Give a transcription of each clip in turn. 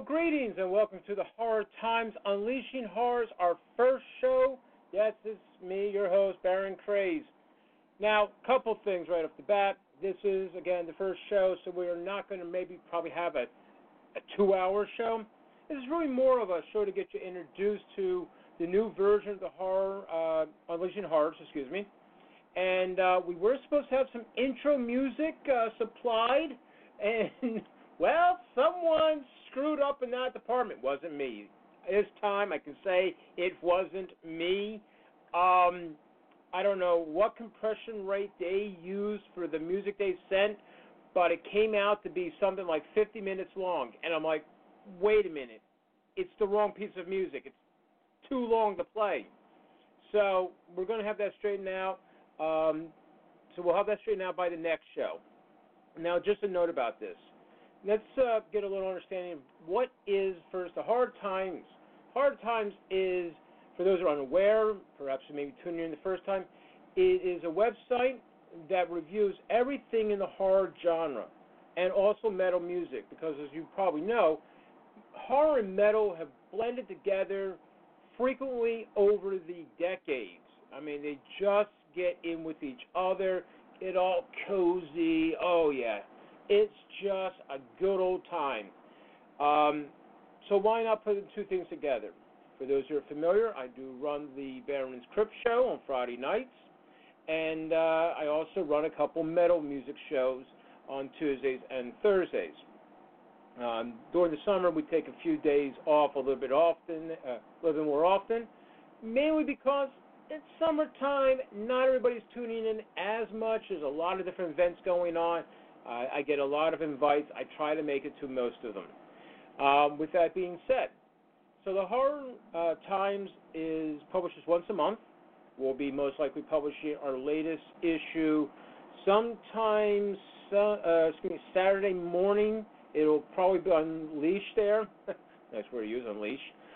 Greetings and welcome to the Horror Times Unleashing Horrors, our first show. Yes, it's me, your host, Baron Craze. Now, a couple things right off the bat. This is, again, the first show, so we are not going to probably have a 2-hour show. This is really more of a show to get you introduced to the new version of the Horror, Unleashing Horrors, And we were supposed to have some intro music supplied, and, well, someone screwed up in that department. It wasn't me. This time I can say it wasn't me. I don't know what compression rate they used for the music they sent, but it came out to be something like 50 minutes long. And I'm like, wait a minute. It's the wrong piece of music. It's too long to play. So we're going to have that straightened out. So we'll have that straightened out by the next show. Now, just a note about this. Let's get a little understanding of what is, first, the Hard Times. Hard Times is, for those who are unaware, perhaps you may be tuning in the first time, it is a website that reviews everything in the horror genre and also metal music, because as you probably know, horror and metal have blended together frequently over the decades. I mean, they just get in with each other, get all cozy. Oh, yeah. It's just a good old time. So why not put the two things together? For those who are familiar, I do run the Baron's Crypt show on Friday nights, and I also run a couple metal music shows on Tuesdays and Thursdays. During the summer, we take a few days off a little bit more often, mainly because it's summertime. Not everybody's tuning in as much. There's a lot of different events going on. I get a lot of invites. I try to make it to most of them. With that being said, so the Horror Times publishes once a month. We'll be most likely publishing our latest issue sometime Saturday morning. It'll probably be Unleashed there. That's where you use Unleash.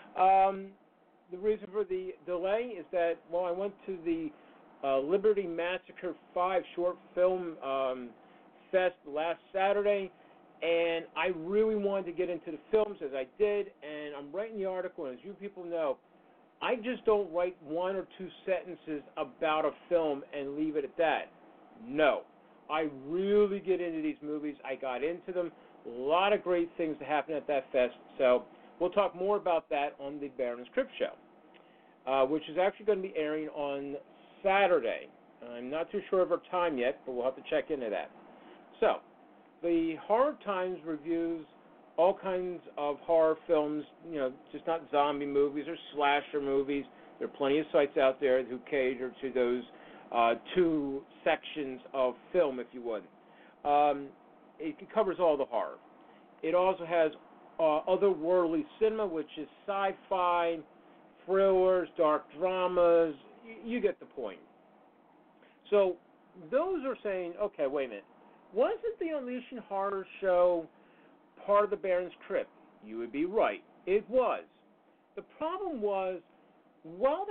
The reason for the delay is that, well, I went to the Liberty Massacre 5 short film Fest last Saturday, and I really wanted to get into the films as I did, and I'm writing the article, and as you people know, I just don't write one or two sentences about a film and leave it at that. No. I really get into these movies. I got into them. A lot of great things that happened at that fest, so we'll talk more about that on the Baron's Crypt show, which is actually going to be airing on Saturday. I'm not too sure of our time yet, but we'll have to check into that. So, the Horror Times reviews all kinds of horror films, just not zombie movies or slasher movies. There are plenty of sites out there who cater to those two sections of film, if you would. It covers all the horror. It also has otherworldly cinema, which is sci-fi, thrillers, dark dramas. You get the point. So, those are saying, okay, wait a minute. Wasn't the Unleashing Horror show part of the Baron's Crypt? You would be right. It was. The problem was, while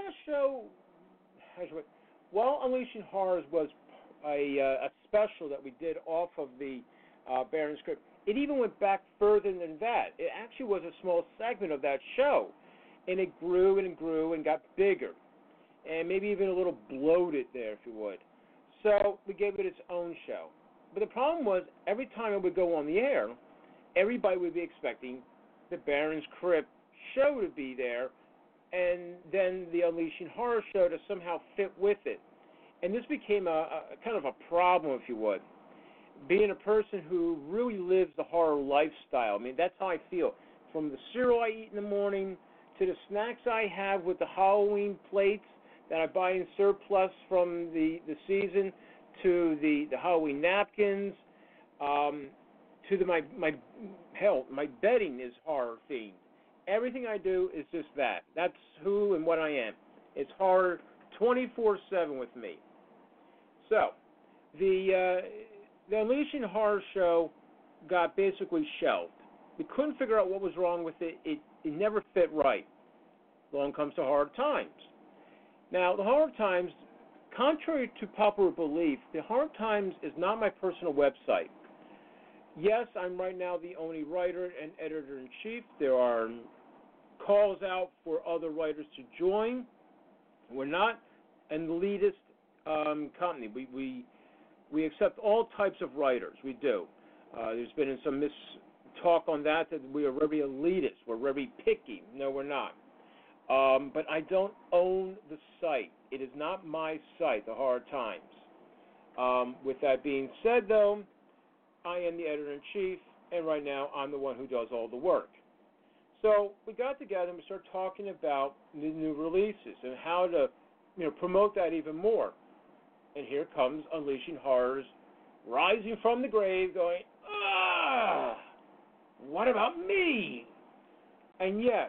Unleashing Horrors was a special that we did off of the Baron's Crypt, it even went back further than that. It actually was a small segment of that show, and it grew and grew and got bigger, and maybe even a little bloated there, if you would. So we gave it its own show. But the problem was, every time it would go on the air, everybody would be expecting the Baron's Crypt show to be there, and then the Unleashing Horror show to somehow fit with it. And this became a kind of a problem, if you would. Being a person who really lives the horror lifestyle, I mean, that's how I feel. From the cereal I eat in the morning, to the snacks I have with the Halloween plates that I buy in surplus from the season, to the Halloween napkins, to my bedding is horror themed. Everything I do is just that. That's who and what I am. It's horror 24/7 with me. So, the Unleashing Horror show got basically shelved. We couldn't figure out what was wrong with it. It never fit right. Along comes the Horror Times. Now, the Horror Times, contrary to popular belief, the Horror Times is not my personal website. Yes, I'm right now the only writer and editor-in-chief. There are calls out for other writers to join. We're not an elitist company. We accept all types of writers. We do. There's been some talk on that we are very elitist. We're very picky. No, we're not. But I don't own the site. It is not my site, The Hard Times. With that being said, though, I am the editor-in-chief, and right now I'm the one who does all the work. So we got together and we started talking about the new releases and how to, promote that even more. And here comes Unleashing Horrors, rising from the grave, going, what about me? And yes,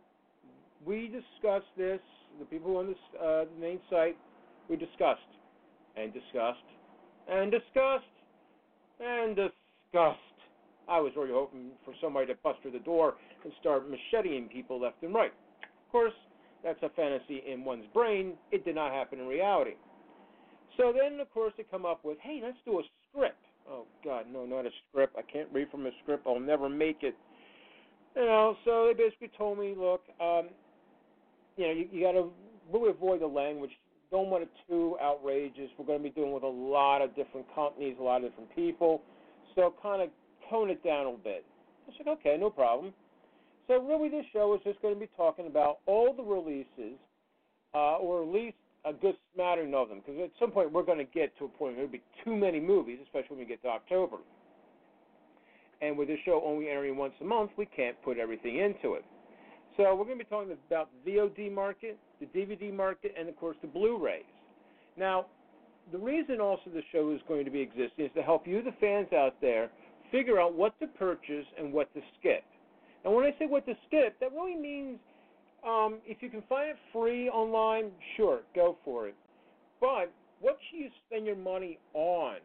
we discussed this. The people on the main site, we discussed and discussed and discussed and discussed. I was really hoping for somebody to bust through the door and start macheting people left and right. Of course, that's a fantasy in one's brain. It did not happen in reality. So then, of course, they come up with, hey, let's do a script. Oh, God, no, not a script. I can't read from a script. I'll never make it. So they basically told me, look, you got to really avoid the language. Don't want it too outrageous. We're going to be dealing with a lot of different companies, a lot of different people. So kind of tone it down a little bit. I said, okay, no problem. So really this show is just going to be talking about all the releases, or at least a good smattering of them, because at some point we're going to get to a point where there will be too many movies, especially when we get to October. And with this show only airing once a month, we can't put everything into it. So we're going to be talking about the VOD market, the DVD market, and, of course, the Blu-rays. Now, the reason also the show is going to be existing is to help you, the fans out there, figure out what to purchase and what to skip. And when I say what to skip, that really means if you can find it free online, sure, go for it. But what should you spend your money on?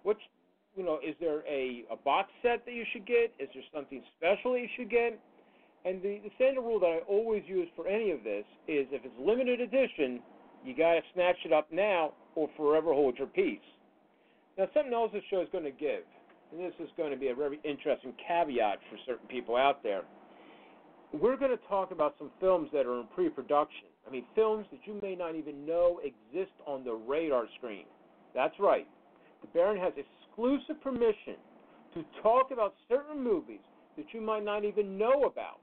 Is there a box set that you should get? Is there something special that you should get? And the standard rule that I always use for any of this is if it's limited edition, you got to snatch it up now or forever hold your peace. Now, something else this show is going to give, and this is going to be a very interesting caveat for certain people out there. We're going to talk about some films that are in pre-production. I mean, films that you may not even know exist on the radar screen. That's right. The Baron has exclusive permission to talk about certain movies that you might not even know about.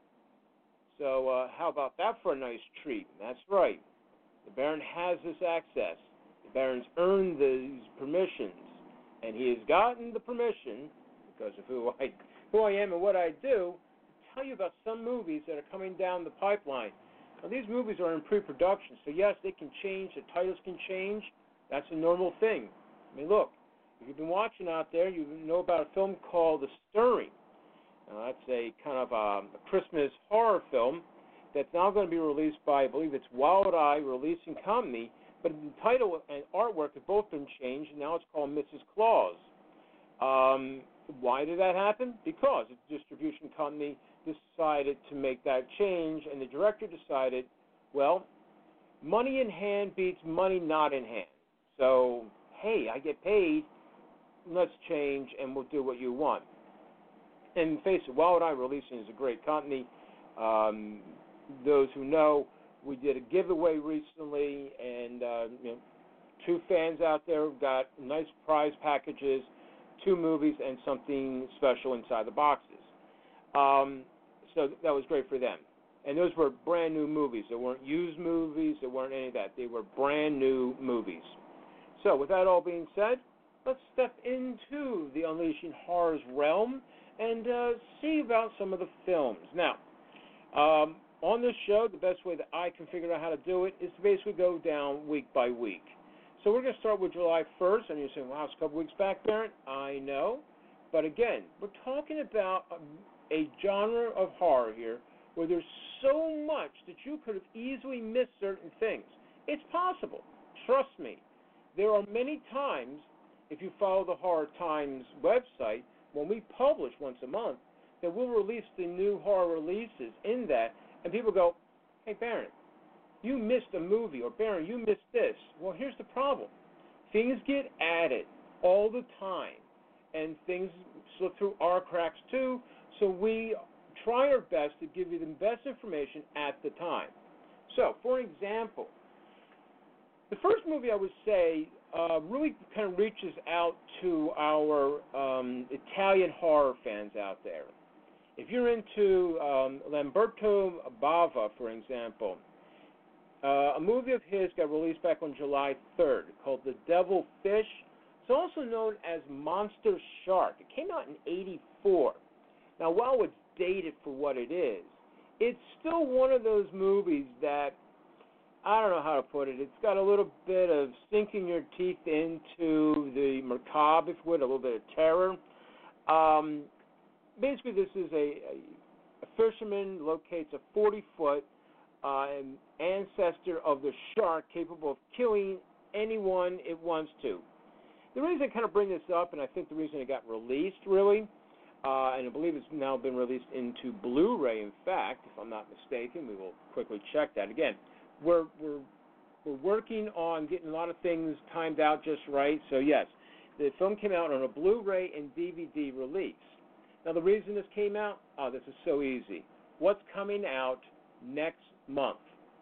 So how about that for a nice treat? That's right. The Baron has this access. The Baron's earned these permissions, and he has gotten the permission, because of who I am and what I do, to tell you about some movies that are coming down the pipeline. Now, these movies are in pre-production, so yes, they can change. The titles can change. That's a normal thing. I mean, look, if you've been watching out there, you know about a film called The Stirring. That's a kind of a Christmas horror film that's now going to be released by, I believe it's Wild Eye Releasing Company, but the title and artwork have both been changed, and now it's called Mrs. Claus. Why did that happen? Because the distribution company decided to make that change, and the director decided, well, money in hand beats money not in hand. So, hey, I get paid, let's change, and we'll do what you want. And face it, Wild Eye Releasing is a great company. Those who know, we did a giveaway recently, and 2 fans out there got nice prize packages, 2 movies, and something special inside the boxes. So that was great for them. And those were brand new movies. They weren't used movies. They weren't any of that. They were brand new movies. So with that all being said, let's step into the Unleashing Horrors realm and see about some of the films. Now, on this show, the best way that I can figure out how to do it is to basically go down week by week. So we're going to start with July 1st, and you're saying, wow, it's a couple weeks back, Barrett. I know. But again, we're talking about a genre of horror here where there's so much that you could have easily missed certain things. It's possible. Trust me. There are many times, if you follow the Horror Times website, when we publish once a month, that we'll release the new horror releases in that, and people go, hey, Baron, you missed a movie, or Baron, you missed this. Well, here's the problem. Things get added all the time, and things slip through our cracks too. So we try our best to give you the best information at the time. So, for example, the first movie I would say really kind of reaches out to our Italian horror fans out there. If you're into Lamberto Bava, for example, a movie of his got released back on July 3rd called The Devil Fish. It's also known as Monster Shark. It came out in '84. Now, while it's dated for what it is, it's still one of those movies that, I don't know how to put it, it's got a little bit of sinking your teeth into the macabre, if you would, a little bit of terror. Basically, this is a fisherman locates a 40-foot ancestor of the shark capable of killing anyone it wants to. The reason I kind of bring this up, and I think the reason it got released, really, and I believe it's now been released into Blu-ray, in fact, if I'm not mistaken. We will quickly check that. Again, we're working on getting a lot of things timed out just right. So, yes, the film came out on a Blu-ray and DVD release. Now, the reason this came out, this is so easy. What's coming out next month?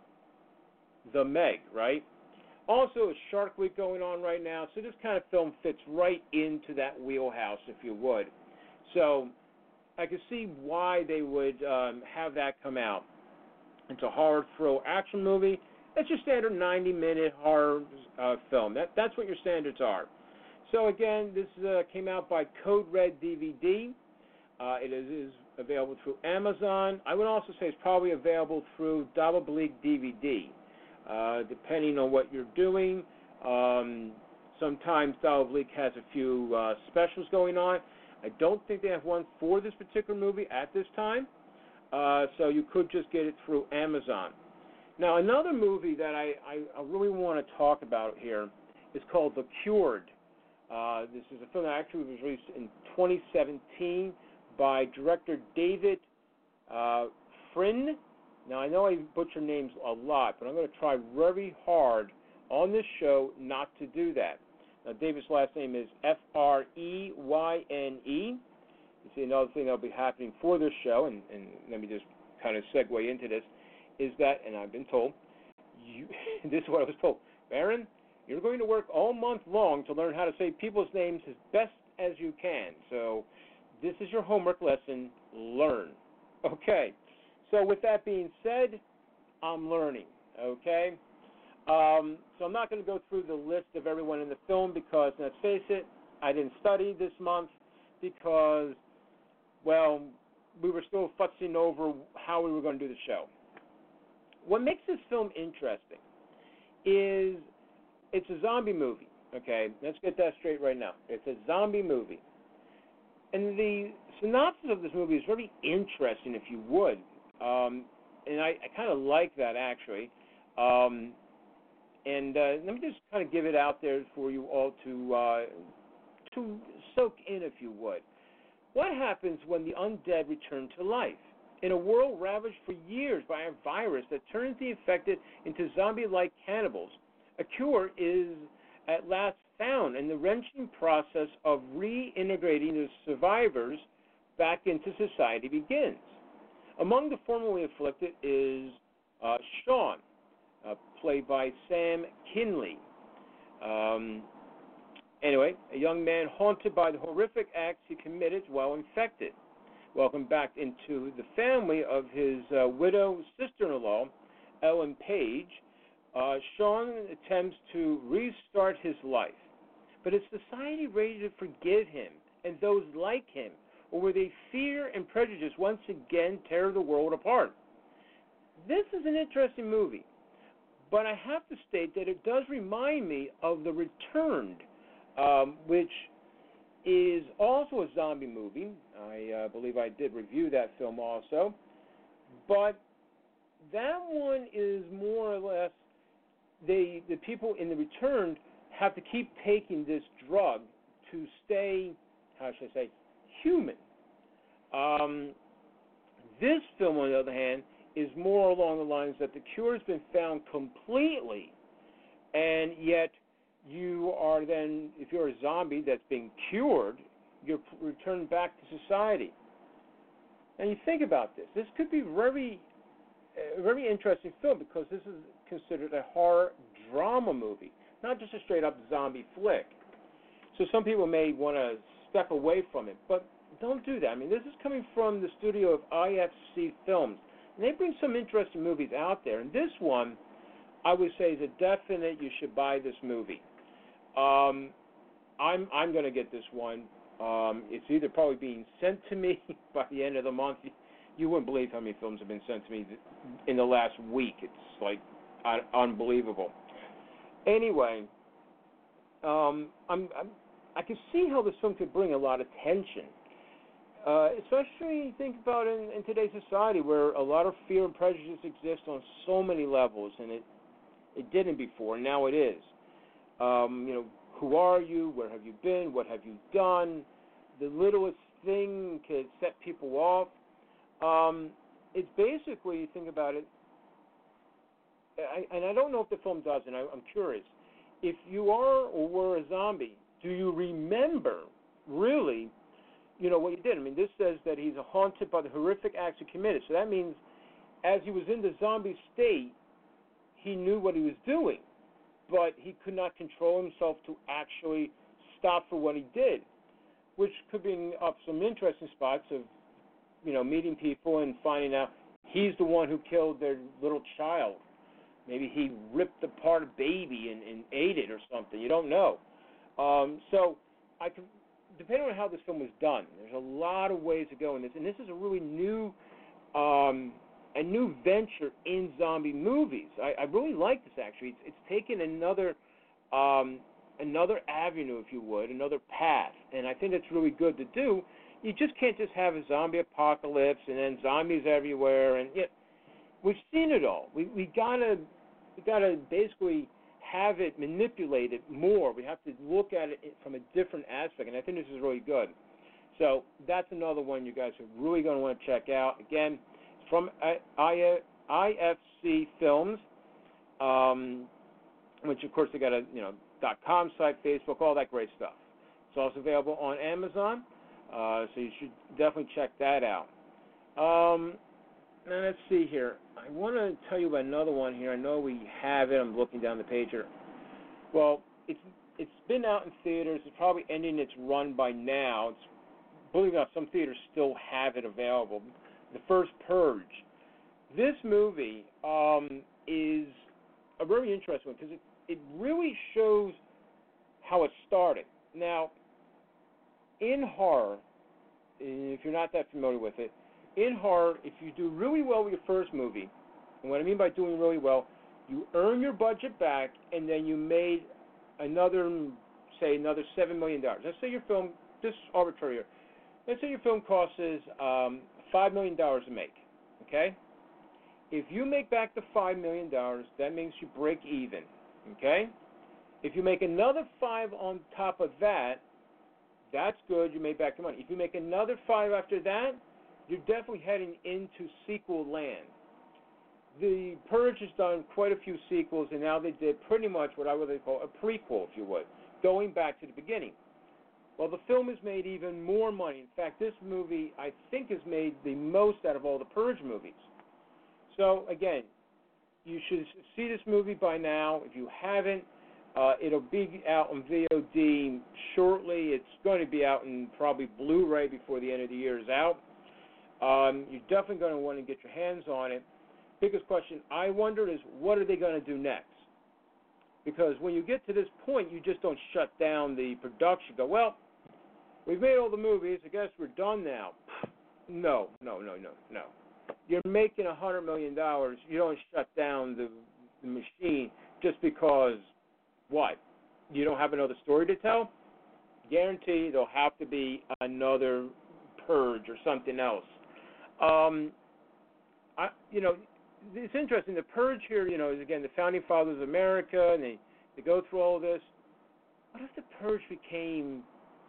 The Meg, right? Also, it's Shark Week going on right now, so this kind of film fits right into that wheelhouse, if you would. So I can see why they would have that come out. It's a horror thrill action movie. It's your standard 90-minute horror film. That's what your standards are. So again, this came out by Code Red DVD. It is available through Amazon. I would also say it's probably available through Double Bleak DVD, depending on what you're doing. Sometimes Double Bleak has a few specials going on. I don't think they have one for this particular movie at this time, so you could just get it through Amazon. Now, another movie that I really want to talk about here is called The Cured. This is a film that actually was released in 2017 by director David Frin. Now, I know I butcher names a lot, but I'm going to try very hard on this show not to do that. Now, David's last name is Freyne. You see, another thing that will be happening for this show, and let me just kind of segue into this, is that, and I've been told, this is what I was told, Baron, you're going to work all month long to learn how to say people's names as best as you can. So this is your homework lesson. Learn. Okay. So with that being said, I'm learning. Okay. So I'm not going to go through the list of everyone in the film because, let's face it, I didn't study this month because, well, we were still futzing over how we were going to do the show. What makes this film interesting is it's a zombie movie, okay? Let's get that straight right now. It's a zombie movie. And the synopsis of this movie is very interesting, if you would. And I kind of like that, actually. And let me just kind of give it out there for you all to soak in, if you would. What happens when the undead return to life? In a world ravaged for years by a virus that turns the infected into zombie-like cannibals, a cure is at last found, and the wrenching process of reintegrating the survivors back into society begins. Among the formerly afflicted is Sean, played by Sam Kinley. Anyway, a young man haunted by the horrific acts he committed while infected. Welcomed back into the family of his widow sister-in-law, Ellen Page, Sean attempts to restart his life. But is society ready to forgive him and those like him, or will they fear and prejudice once again tear the world apart? This is an interesting movie, but I have to state that it does remind me of The Returned, which is also a zombie movie. I believe I did review that film also. But that one is more or less, the people in The Returned have to keep taking this drug to stay, how should I say, human. This film, on the other hand, is more along the lines that the cure has been found completely, and yet you are then, if you're a zombie that's being cured, you're returned back to society. And you think about this. This could be a very interesting film because this is considered a horror drama movie, not just a straight-up zombie flick. So some people may want to step away from it, but don't do that. I mean, this is coming from the studio of IFC Films, and they bring some interesting movies out there. And this one, I would say, is a definite. You should buy this movie. I'm going to get this one. It's either probably being sent to me by the end of the month. You wouldn't believe how many films have been sent to me in the last week. It's like unbelievable. Anyway, I can see how this film could bring a lot of tension, especially think about in today's society where a lot of fear and prejudice exist on so many levels, and it didn't before. Now it is. Who are you? Where have you been? What have you done? The littlest thing could set people off. It's basically, you think about it, and I don't know if the film does, and I'm curious. If you are or were a zombie, do you remember really, what you did? I mean, this says that he's haunted by the horrific acts he committed. So that means as he was in the zombie state, he knew what he was doing, but he could not control himself to actually stop for what he did, which could bring up some interesting spots of, meeting people and finding out he's the one who killed their little child. Maybe he ripped apart a baby and ate it or something. You don't know. So I could, depending on how this film was done, there's a lot of ways to go in this, and this is a really new venture in zombie movies. I really like this, actually. It's taken another avenue, if you would, another path, and I think it's really good to do. You just can't just have a zombie apocalypse and then zombies everywhere, and we've seen it all. We gotta basically have it manipulated more. We have to look at it from a different aspect, and I think this is really good. So that's another one you guys are really going to want to check out. Again, from IFC Films, which of course they got a .com site, Facebook, all that great stuff. It's also available on Amazon, so you should definitely check that out. Now let's see here. I want to tell you about another one here. I know we have it. I'm looking down the page here. Well, it's been out in theaters. It's probably ending its run by now. Believe it or not, some theaters still have it available. The first Purge. This movie is a very interesting one because it really shows how it started. Now, in horror, if you're not that familiar with it, in horror, if you do really well with your first movie, and what I mean by doing really well, you earn your budget back, and then you made another $7 million. Let's say your film, just arbitrary here, let's say your film costs $5 million to make, okay? If you make back the $5 million, that means you break even, okay? If you make another 5 on top of that, that's good, you made back the money. If you make another 5 after that, you're definitely heading into sequel land. The Purge has done quite a few sequels, and now they did pretty much what I would call a prequel, if you would, going back to the beginning. Well, the film has made even more money. In fact, this movie, I think, has made the most out of all the Purge movies. So, again, you should see this movie by now. If you haven't, it'll be out on VOD shortly. It's going to be out in probably Blu-ray before the end of the year is out. You're definitely going to want to get your hands on it. Biggest question I wonder is, what are they going to do next? Because when you get to this point, you just don't shut down the production. Go, well, we've made all the movies. I guess we're done now. No. You're making $100 million. You don't shut down the machine just because, what? You don't have another story to tell? Guarantee there'll have to be another Purge or something else. It's interesting. The Purge here, is again the founding fathers of America, and they go through all of this. What if the Purge became,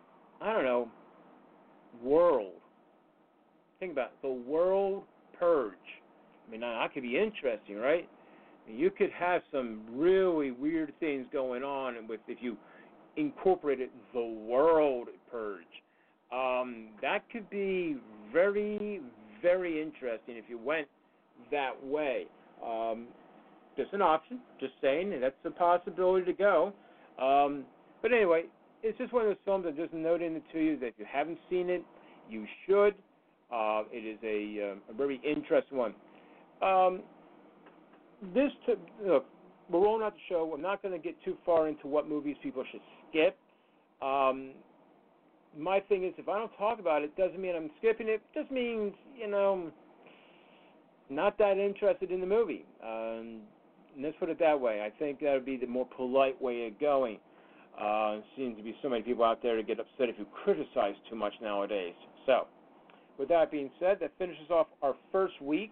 world? Think about it, the world Purge. I mean, that could be interesting, right? You could have some really weird things going on if you incorporated the world Purge. That could be very, very interesting if you went that way. Just an option. Just saying, that's a possibility to go. But anyway, it's just one of those films I'm just noting it to you that if you haven't seen it, you should. It is a very interesting one. Look, we're rolling out the show. I'm not going to get too far into what movies people should skip. My thing is, if I don't talk about it, doesn't mean I'm skipping it. It just means, not that interested in the movie. Let's put it that way. I think that would be the more polite way of going. Seems to be so many people out there to get upset if you criticize too much nowadays. So, with that being said, that finishes off our first week.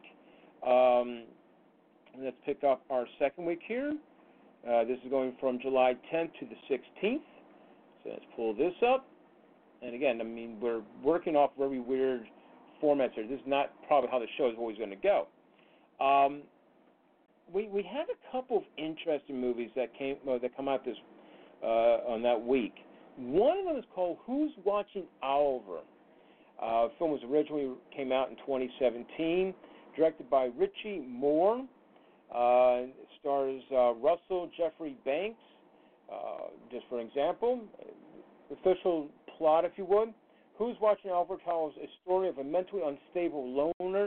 Let's pick up our second week here. This is going from July 10th to the 16th. So let's pull this up. And again, we're working off very weird formats here. This is not probably how the show is always going to go. We had a couple of interesting movies that come out this on that week. One of them is called Who's Watching Oliver? The film came out in 2017, directed by Richie Moore. It stars Russell Jeffrey Banks. Just for example, official plot, if you would. Who's Watching Oliver tells a story of a mentally unstable loner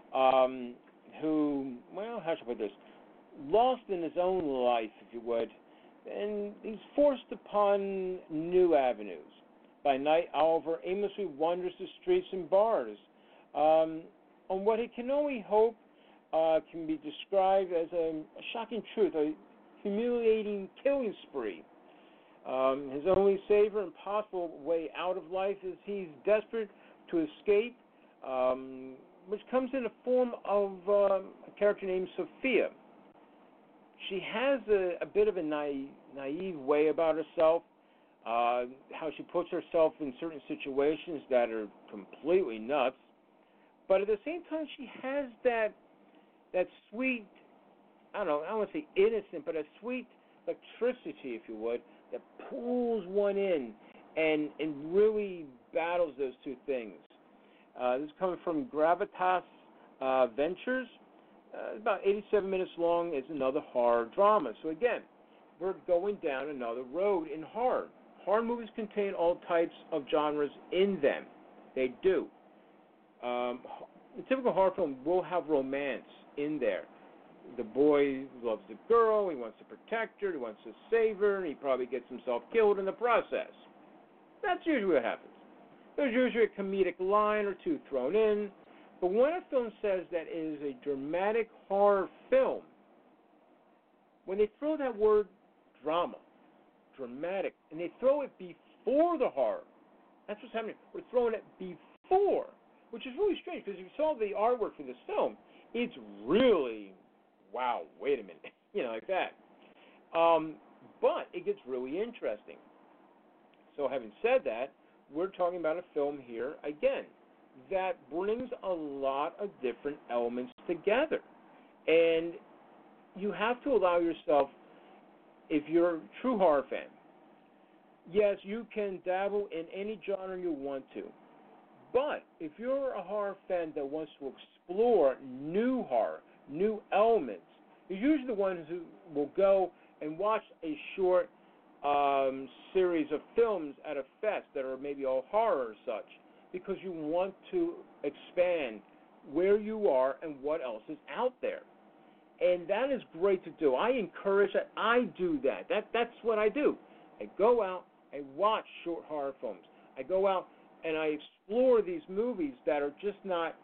who, how should I put this, lost in his own life, if you would, and he's forced upon new avenues. By night, Oliver aimlessly wanders the streets and bars on what he can only hope can be described as a shocking truth, a humiliating killing spree. His only savior and possible way out of life is he's desperate to escape, which comes in the form of a character named Sophia. She has a bit of a naive way about herself, how she puts herself in certain situations that are completely nuts, but at the same time she has that sweet, I don't want to say innocent, but a sweet electricity, if you would, that pulls one in and really battles those two things. This is coming from Gravitas Ventures. About 87 minutes long. It's another horror drama. So again, we're going down another road in horror. Horror movies contain all types of genres in them. They do. A typical horror film will have romance in there. The boy loves the girl, he wants to protect her, he wants to save her, and he probably gets himself killed in the process. That's usually what happens. There's usually a comedic line or two thrown in, but when a film says that it is a dramatic horror film, when they throw that word drama, dramatic, and they throw it before the horror, that's what's happening. We're throwing it before, which is really strange, because if you saw the artwork for this film, it's really, wow, wait a minute, like that. But it gets really interesting. So having said that, we're talking about a film here, again, that brings a lot of different elements together. And you have to allow yourself, if you're a true horror fan, yes, you can dabble in any genre you want to. But if you're a horror fan that wants to explore new horror, new elements, you're usually the ones who will go and watch a short series of films at a fest that are maybe all horror or such, because you want to expand where you are and what else is out there. And that is great to do. I encourage that. I do that. That's what I do. I go out, I watch short horror films. I go out and I explore these movies that are just not,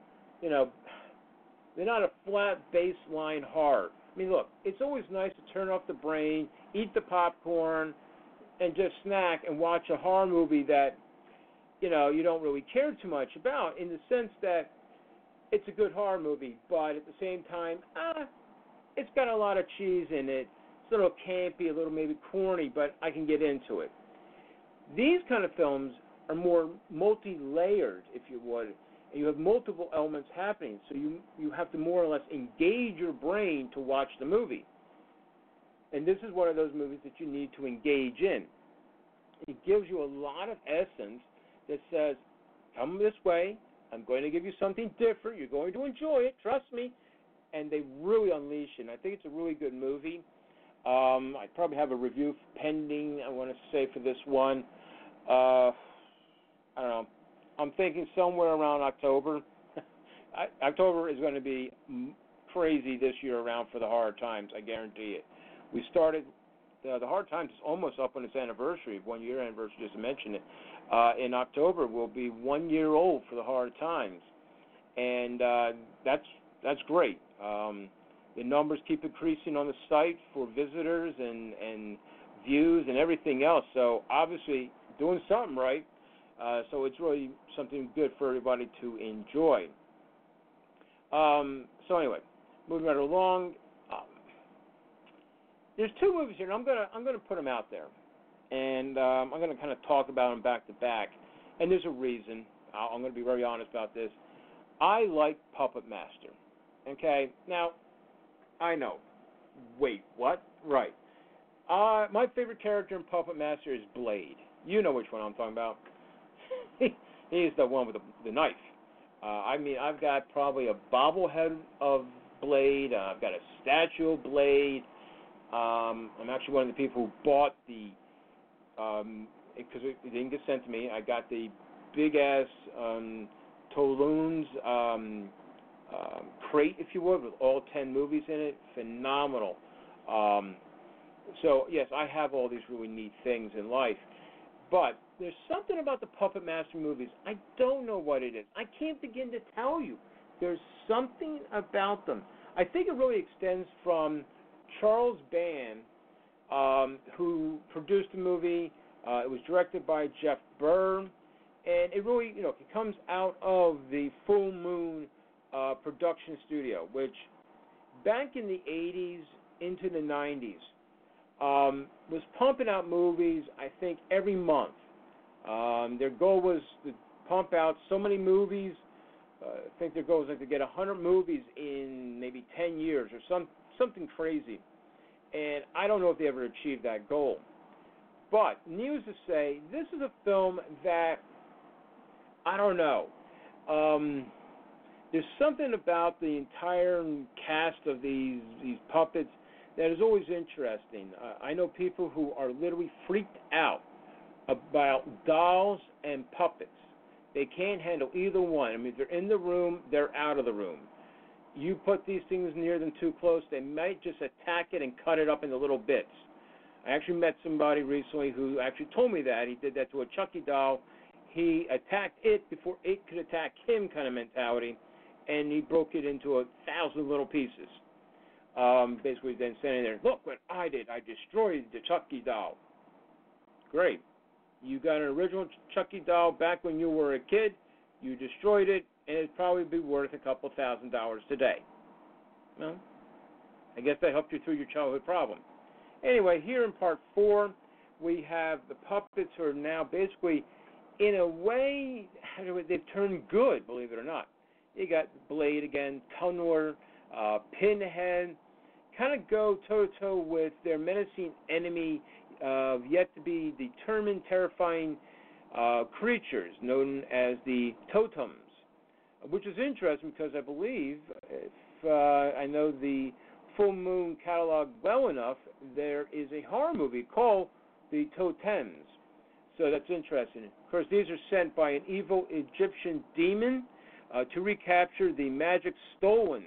they're not a flat baseline horror. I mean, look, it's always nice to turn off the brain, eat the popcorn, and just snack and watch a horror movie that, you don't really care too much about, in the sense that it's a good horror movie, but at the same time, it's got a lot of cheese in it. It's a little campy, a little maybe corny, but I can get into it. These kind of films are more multi-layered, if you would, and you have multiple elements happening, so you have to more or less engage your brain to watch the movie. And this is one of those movies that you need to engage in. It gives you a lot of essence that says, come this way. I'm going to give you something different. You're going to enjoy it. Trust me. And they really unleash it. And I think it's a really good movie. I probably have a review pending, I want to say, for this one. I don't know. I'm thinking somewhere around October. October is going to be crazy this year around for the Hard Times, I guarantee it. We started, the Hard Times is almost up on its anniversary, 1 year anniversary, just to mention it. In October will be 1 year old for the Hard Times. And that's great. The numbers keep increasing on the site for visitors and views and everything else. So obviously doing something right. So it's really something good for everybody to enjoy. So anyway, moving right along. There's two movies here, and I'm gonna put them out there, and I'm gonna kind of talk about them back to back. And there's a reason. I'm gonna be very honest about this. I like Puppet Master. Okay, now I know. Wait, what? Right. My favorite character in Puppet Master is Blade. You know which one I'm talking about. He's the one with the knife. I mean, I've got probably a bobblehead of Blade. I've got a statue of Blade. I'm actually one of the people who bought the, because it didn't get sent to me, I got the big-ass Toulouse crate, if you would, with all 10 movies in it. Phenomenal. So, yes, I have all these really neat things in life. But there's something about the Puppet Master movies. I don't know what it is. I can't begin to tell you. There's something about them. I think it really extends from Charles Band, who produced the movie. It was directed by Jeff Burr. And it really, it comes out of the Full Moon production studio, which back in the 80s into the 90s was pumping out movies, I think, every month. Their goal was to pump out so many movies. I think their goal was like to get 100 movies in maybe 10 years or something crazy. And I don't know if they ever achieved that goal. But needless to say, this is a film that, I don't know. There's something about the entire cast of these puppets that is always interesting. I know people who are literally freaked out about dolls and puppets. They can't handle either one. I mean, if they're in the room, they're out of the room. You put these things near them too close, they might just attack it and cut it up into little bits. I actually met somebody recently who actually told me that. He did that to a Chucky doll. He attacked it before it could attack him kind of mentality, and he broke it into 1,000 little pieces. Basically then standing there, look what I did. I destroyed the Chucky doll. Great. You got an original Chucky doll back when you were a kid. You destroyed it, and it'd probably be worth a couple $1,000 today. Well, I guess that helped you through your childhood problem. Anyway, here in part 4, we have the puppets who are now basically, in a way, they've turned good, believe it or not. You got Blade again, Connor, Pinhead, kind of go toe-to-toe with their menacing enemy of yet-to-be determined, terrifying creatures known as the Totems, which is interesting because I believe, if I know the Full Moon catalog well enough, there is a horror movie called The Totems. So that's interesting. Of course, these are sent by an evil Egyptian demon to recapture the magic stolen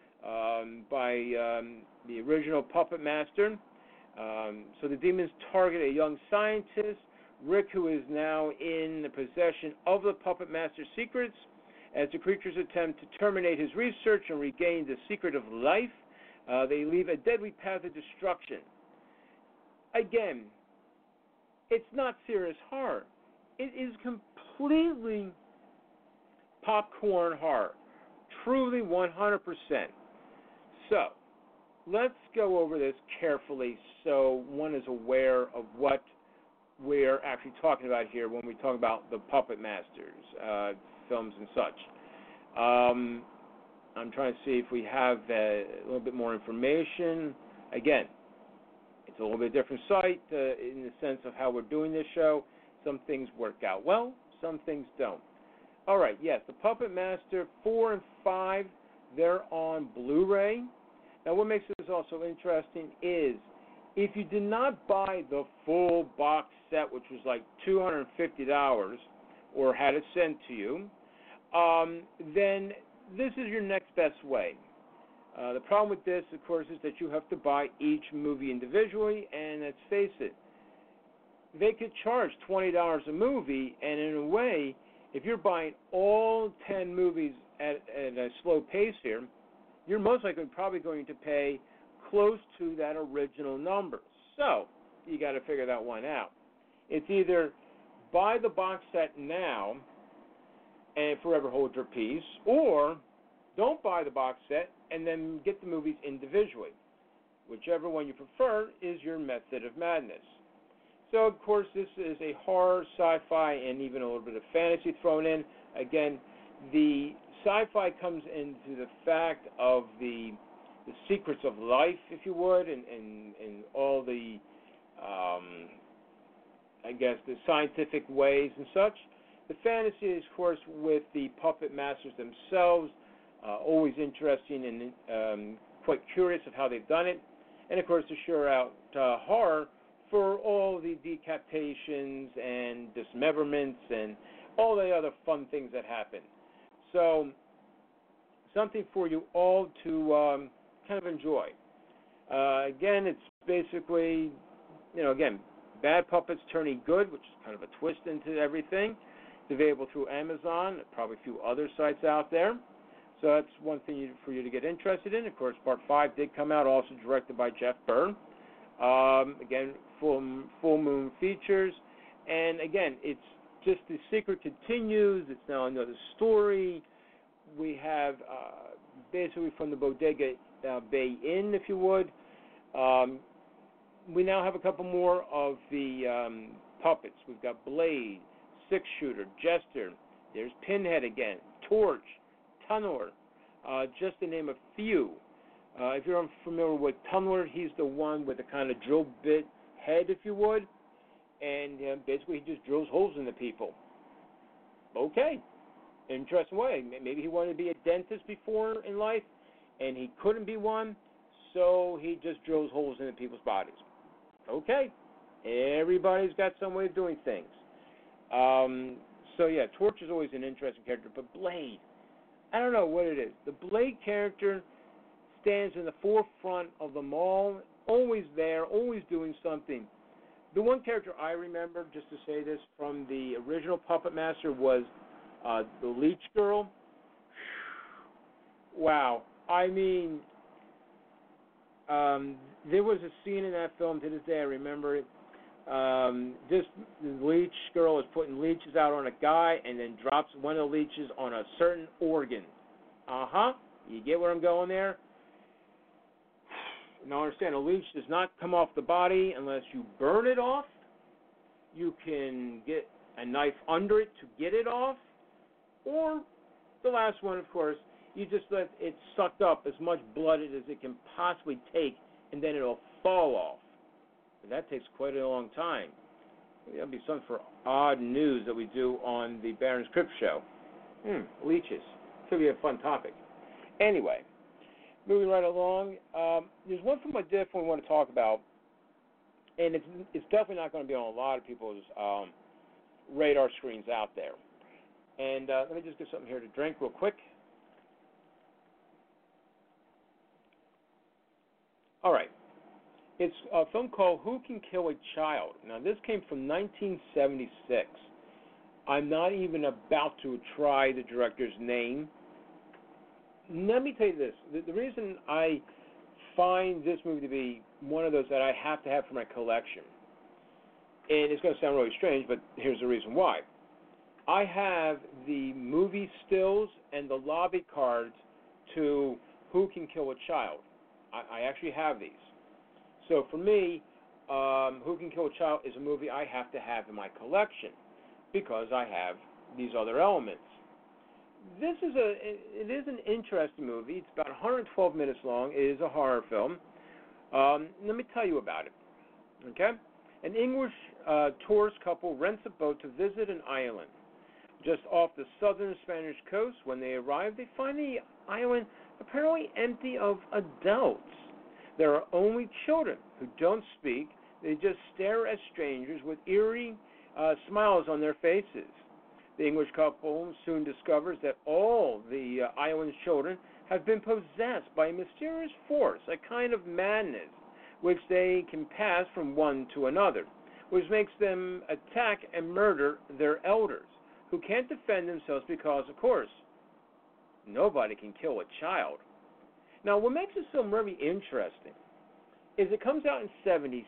by the original Puppet Master. So the demons target a young scientist, Rick, who is now in the possession of the Puppet Master's secrets, as the creatures attempt to terminate his research and regain the secret of life. They leave a deadly path of destruction. Again, it's not serious horror. It is completely popcorn horror. Truly 100%. So, let's go over this carefully so one is aware of what we're actually talking about here when we talk about the Puppet Masters, films and such. I'm trying to see if we have a little bit more information. Again, it's a little bit different site in the sense of how we're doing this show. Some things work out well, some things don't. All right, yes, the Puppet Master 4 and 5, they're on Blu-ray. Now, what makes this also interesting is if you did not buy the full box set, which was like $250, or had it sent to you, then this is your next best way. The problem with this, of course, is that you have to buy each movie individually, and let's face it, they could charge $20 a movie, and in a way, if you're buying all 10 movies at a slow pace here, you're most likely probably going to pay close to that original number. So, you got to figure that one out. It's either buy the box set now and forever hold your peace, or don't buy the box set and then get the movies individually. Whichever one you prefer is your method of madness. So, of course, this is a horror, sci-fi, and even a little bit of fantasy thrown in. Again, the sci-fi comes into the fact of the secrets of life, if you would, and all the, I guess, the scientific ways and such. The fantasy is, of course, with the puppet masters themselves, always interesting and quite curious of how they've done it. And, of course, the sure-out horror for all the decapitations and dismemberments and all the other fun things that happen. So, something for you all to kind of enjoy. Again, it's basically, again, bad puppets turning good, which is kind of a twist into everything. It's available through Amazon, probably a few other sites out there. So that's one thing for you to get interested in. Of course, Part 5 did come out, also directed by Jeff Byrne. Again, full moon features. And again, it's just the secret continues. It's now another story. We have basically from the Bodega Bay Inn, if you would. We now have a couple more of the puppets. We've got Blade, Six Shooter, Jester. There's Pinhead again, Torch, Tunneler, just to name a few. If you're unfamiliar with Tunneler, he's the one with the kind of drill bit head, if you would, and basically he just drills holes into people. Okay, interesting way. Maybe he wanted to be a dentist before in life, and he couldn't be one, so he just drills holes into people's bodies. Okay, everybody's got some way of doing things. So yeah, Torch is always an interesting character, but Blade, I don't know what it is. The Blade character stands in the forefront of them all, always there, always doing something. The one character I remember, just to say this, from the original Puppet Master was the Leech Girl. Wow. I mean, there was a scene in that film, to this day I remember it. This Leech Girl is putting leeches out on a guy and then drops one of the leeches on a certain organ. You get where I'm going there? Now understand, a leech does not come off the body unless you burn it off. You can get a knife under it to get it off. Or the last one, of course, you just let it suck up as much blood as it can possibly take, and then it'll fall off. And that takes quite a long time. That'll be something for odd news that we do on the Baron's Crypt Show. Leeches. Could be a fun topic. Anyway, moving right along, there's one film I definitely want to talk about, and it's definitely not going to be on a lot of people's radar screens out there. And let me just get something here to drink real quick. All right. It's a film called Who Can Kill a Child? Now, this came from 1976. I'm not even about to try the director's name. Let me tell you this. The reason I find this movie to be one of those that I have to have for my collection, and it's going to sound really strange, but here's the reason why. I have the movie stills and the lobby cards to Who Can Kill a Child. I actually have these. So for me, Who Can Kill a Child is a movie I have to have in my collection because I have these other elements. It is an interesting movie. It's about 112 minutes long. It is a horror film. Let me tell you about it. Okay? An English tourist couple rents a boat to visit an island. just off the southern Spanish coast. When they arrive, they find the island apparently empty of adults. There are only children who don't speak. They just stare at strangers with eerie smiles on their faces. The English couple soon discovers that all the island's children have been possessed by a mysterious force, a kind of madness, which they can pass from one to another, which makes them attack and murder their elders, who can't defend themselves because, of course, nobody can kill a child. Now, what makes this film very interesting is it comes out in '76,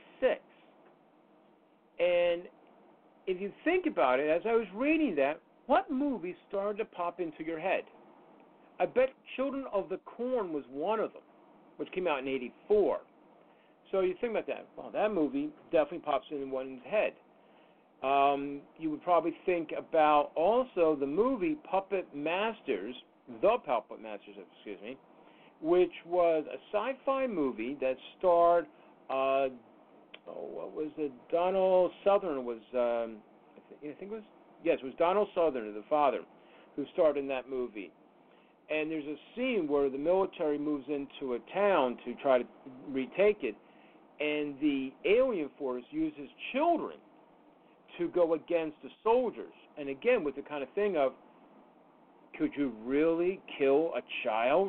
and if you think about it, as I was reading that, what movie started to pop into your head? I bet Children of the Corn was one of them, which came out in '84. So you think about that. Well, that movie definitely pops into one's head. You would probably think about also the movie Puppet Masters, excuse me, which was a sci-fi movie that starred, what was it? Donald Sutherland was, I think it was, yes, it was Donald Sutherland, the father, who starred in that movie. And there's a scene where the military moves into a town to try to retake it, and the alien force uses children to go against the soldiers. And again, with the kind of thing of, could you really kill a child?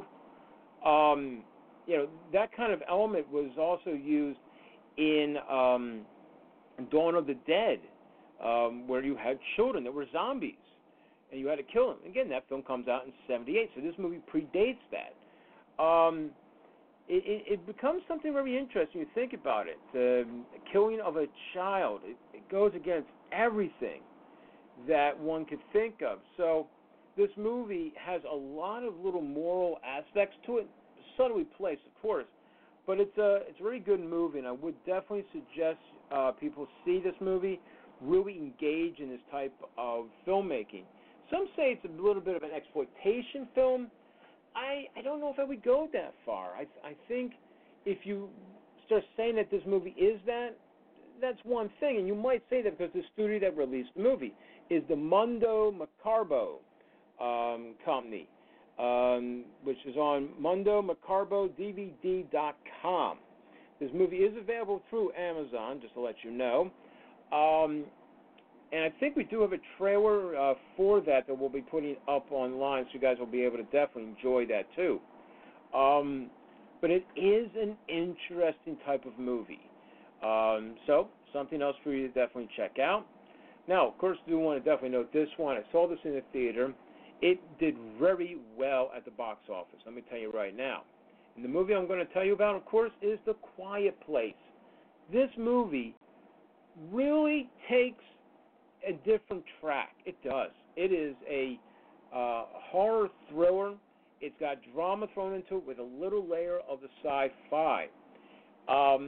That kind of element was also used in Dawn of the Dead, where you had children that were zombies, and you had to kill them. Again, that film comes out in '78, so this movie predates that. It becomes something very interesting. You think about it. The killing of a child, it goes against everything that one could think of. So this movie has a lot of little moral aspects to it, subtly placed, of course, but it's a very good movie, and I would definitely suggest people see this movie, really engage in this type of filmmaking. Some say it's a little bit of an exploitation film. I don't know if I would go that far. I think if you start saying that this movie is that, that's one thing, and you might say that because the studio that released the movie is the Mundo Macabro company, which is on MundoMacabroDVD.com. This movie is available through Amazon, just to let you know. And I think we do have a trailer for that we'll be putting up online, so you guys will be able to definitely enjoy that too. But it is an interesting type of movie. So, something else for you to definitely check out. Now, of course, I do want to definitely note this one. I saw this in the theater. It did very well at the box office, let me tell you right now. And the movie I'm going to tell you about, of course, is The Quiet Place. This movie really takes a different track. It does. It is a horror thriller. It's got drama thrown into it with a little layer of the sci-fi. How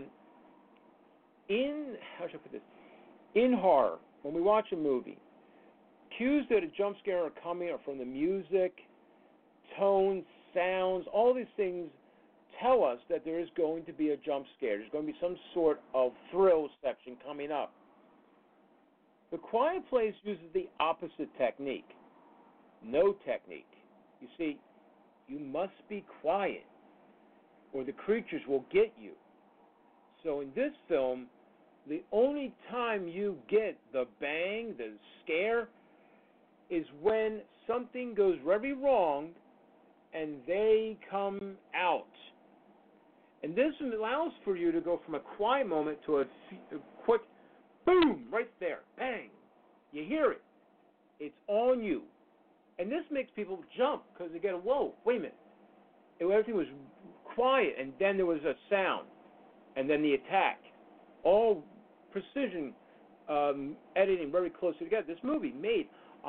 should I put this? In horror, when we watch a movie, cues that a jump scare are coming are from the music, tones, sounds. All these things tell us that there is going to be a jump scare. There's going to be some sort of thrill section coming up. The Quiet Place uses the opposite technique. No technique. You see, you must be quiet or the creatures will get you. So in this film, the only time you get the bang, the scare, is when something goes very wrong and they come out. And this allows for you to go from a quiet moment to a quick boom, right there, bang. You hear it. It's on you. And this makes people jump because they get a, whoa, wait a minute. Everything was quiet, and then there was a sound, and then the attack. All precision editing very closely together. This movie made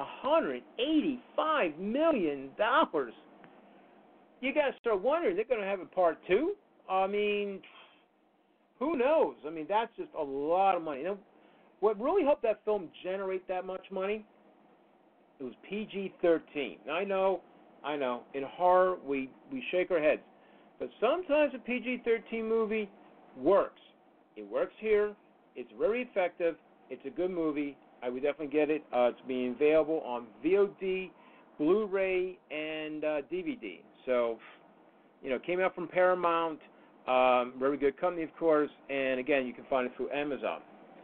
$185 million. You got to start wondering, they're going to have a part two? I mean, who knows? I mean, that's just a lot of money. You know, what really helped that film generate that much money? It was PG-13. I know. In horror, we shake our heads. But sometimes a PG-13 movie works. It works here. It's very effective. It's a good movie. I would definitely get it. It's being available on VOD, Blu-ray, and DVD. So, it came out from Paramount. Very good company, of course. And again, you can find it through Amazon.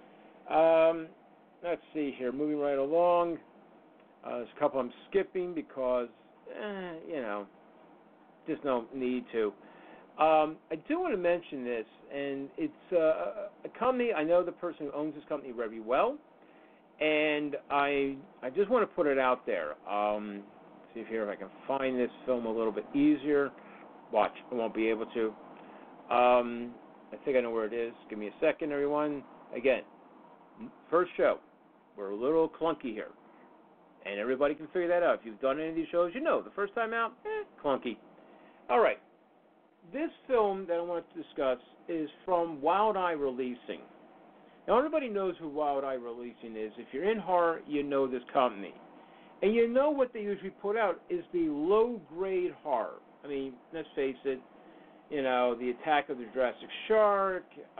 Let's see here. Moving right along. There's a couple I'm skipping because, just no need to. I do want to mention this, and it's a company. I know the person who owns this company very well, and I just want to put it out there. See if I can find this film a little bit easier. Watch, I won't be able to. I think I know where it is. Give me a second, everyone. Again, first show. We're a little clunky here, and everybody can figure that out. If you've done any of these shows, the first time out, clunky. All right. This film that I want to discuss is from Wild Eye Releasing. Now, everybody knows who Wild Eye Releasing is. If you're in horror, you know this company. And you know what they usually put out is the low-grade horror. I mean, let's face it, the Attack of the Jurassic Shark,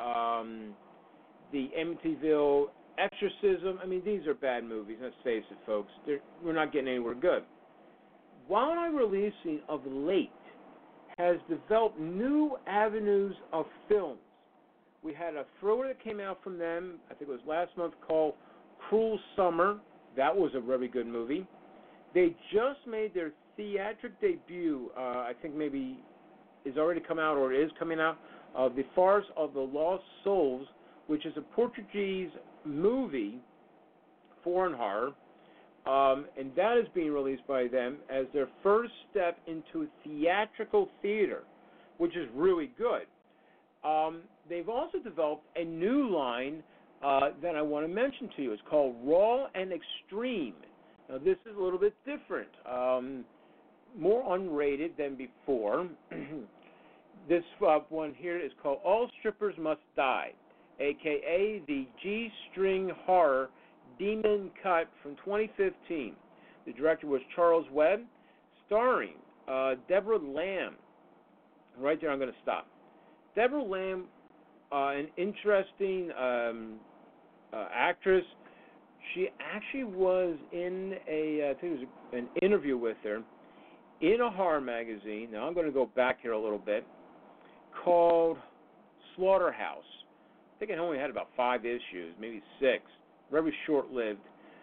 the Amityville Exorcism. I mean, these are bad movies, let's face it, folks. We're not getting anywhere good. Wild Eye Releasing of late has developed new avenues of films. We had a thriller that came out from them, I think it was last month, called Cruel Summer. That was a very good movie. They just made their theatric debut, I think maybe is already come out or is coming out, of The Farce of the Lost Souls, which is a Portuguese movie, foreign horror, and that is being released by them as their first step into theatrical theater, which is really good. They've also developed a new line that I want to mention to you. It's called Raw and Extreme. Now, this is a little bit different, more unrated than before. This one here is called All Strippers Must Die, a.k.a. the G-String Horror Demon Cut from 2015. The director was Charles Webb, starring Deborah Lamb. Right there, I'm going to stop. Deborah Lamb, an interesting actress. She actually was in I think it was an interview with her in a horror magazine. Now I'm going to go back here a little bit, called Slaughterhouse. I think it only had about 5 issues, maybe 6. Very short-lived.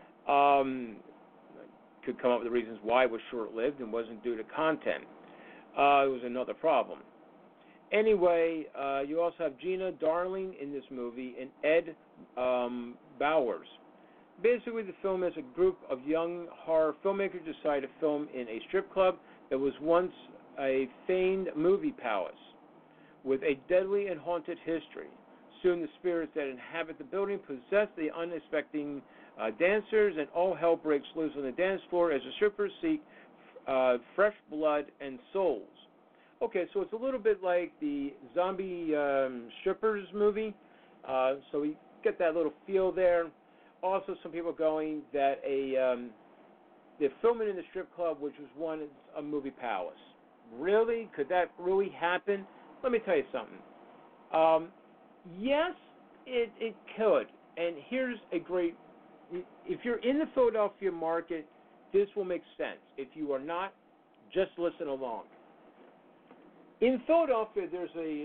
Could come up with the reasons why it was short-lived and wasn't due to content. It was another problem. Anyway, you also have Gina Darling in this movie and Ed Bowers. Basically, the film is a group of young horror filmmakers decide to film in a strip club that was once a famed movie palace with a deadly and haunted history. Soon the spirits that inhabit the building possess the unsuspecting dancers, and all hell breaks loose on the dance floor as the strippers seek fresh blood and souls. Okay, so it's a little bit like the Zombie Strippers movie, so we get that little feel there. Also, some people going that they're filming in the strip club, which was once a movie palace. Really? Could that really happen? Let me tell you something. Yes, it could. And here's a great, if you're in the Philadelphia market, this will make sense. If you are not, just listen along. In Philadelphia, there's a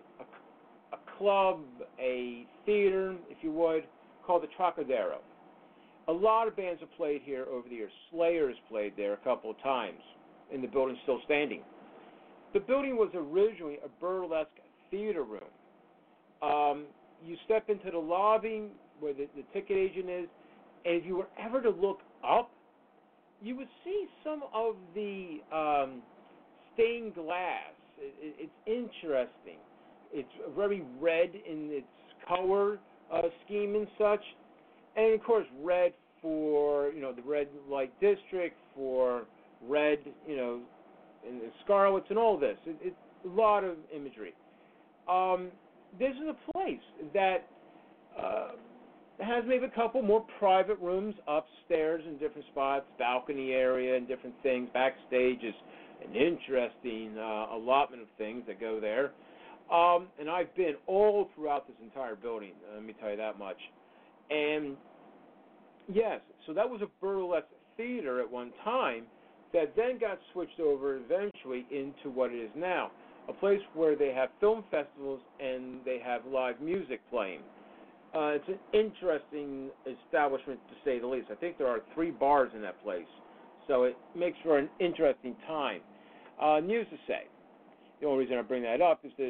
club, a theater, if you would, called the Trocadero. A lot of bands have played here over the years. Slayer has played there a couple of times, and the building's still standing. The building was originally a burlesque theater room. You step into the lobby where the ticket agent is, and if you were ever to look up, you would see some of the stained glass. It's interesting. It's very red in its color scheme and such, and of course red for the red light district, for red and the scarlets and all this. It's a lot of imagery. This is a place that has maybe a couple more private rooms upstairs in different spots, balcony area and different things. Backstage is an interesting allotment of things that go there. And I've been all throughout this entire building, let me tell you that much. And Yes, so that was a burlesque theater at one time that then got switched over eventually into what it is now, a place where they have film festivals and they have live music playing. It's an interesting establishment to say the least. I think there are 3 bars in that place, so it makes for an interesting time. News to say, the only reason I bring that up is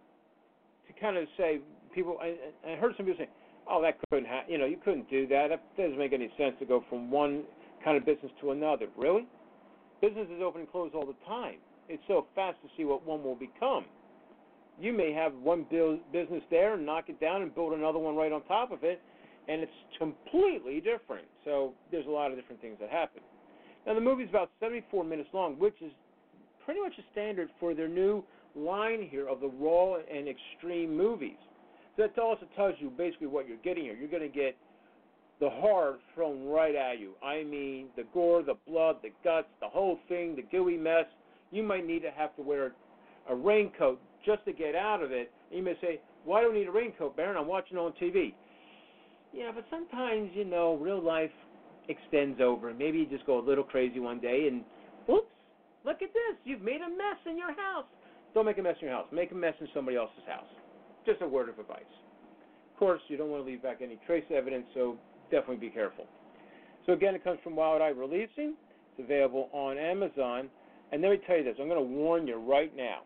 to kind of say people. I heard some people say, "Oh, that couldn't happen. You couldn't do that. That doesn't make any sense to go from one kind of business to another." Really? Businesses open and close all the time. It's so fast to see what one will become. You may have one business there and knock it down and build another one right on top of it, and it's completely different. So there's a lot of different things that happen. Now, the movie's about 74 minutes long, which is pretty much a standard for their new line here of the raw and extreme movies. So that also tells you basically what you're getting here. You're going to get the horror thrown right at you. I mean, the gore, the blood, the guts, the whole thing, the gooey mess. You might need to have to wear a raincoat just to get out of it. And you may say, "Why do I need a raincoat, Baron? I'm watching it on TV." Yeah, but sometimes, real life extends over. Maybe you just go a little crazy one day and, oops, look at this. You've made a mess in your house. Don't make a mess in your house. Make a mess in somebody else's house. Just a word of advice. Of course, you don't want to leave back any trace evidence, so definitely be careful. So again, it comes from Wild Eye Releasing. It's available on Amazon. And let me tell you this. I'm going to warn you right now.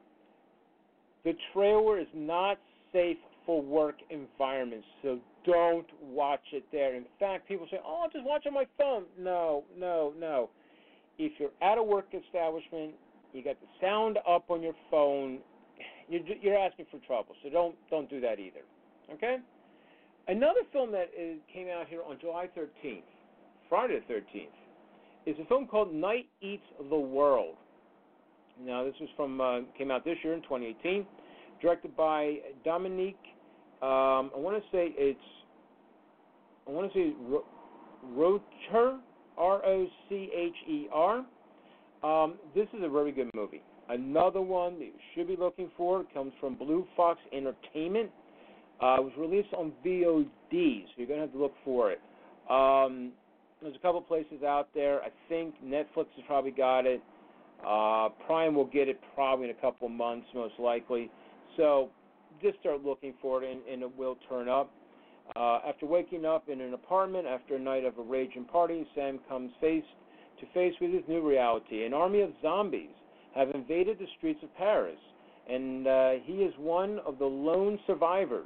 The trailer is not safe for work environments, so don't watch it there. In fact, people say, "Oh, I'll just watch on my phone." No. If you're at a work establishment, you got the sound up on your phone, you're asking for trouble. So don't do that either. Okay? Another film that came out here on July 13th, Friday the 13th, is a film called Night Eats the World. Now, this was came out this year in 2018, directed by Dominique. I want to say Rocher, Rocher. This is a very good movie. Another one that you should be looking for comes from Blue Fox Entertainment. It was released on VOD, so you're going to have to look for it. There's a couple places out there. I think Netflix has probably got it. Prime will get it probably in a couple of months, most likely. So just start looking for it, and it will turn up. After waking up in an apartment after a night of a raging party, Sam comes face to face with his new reality. An army of zombies have invaded the streets of Paris, and he is one of the lone survivors.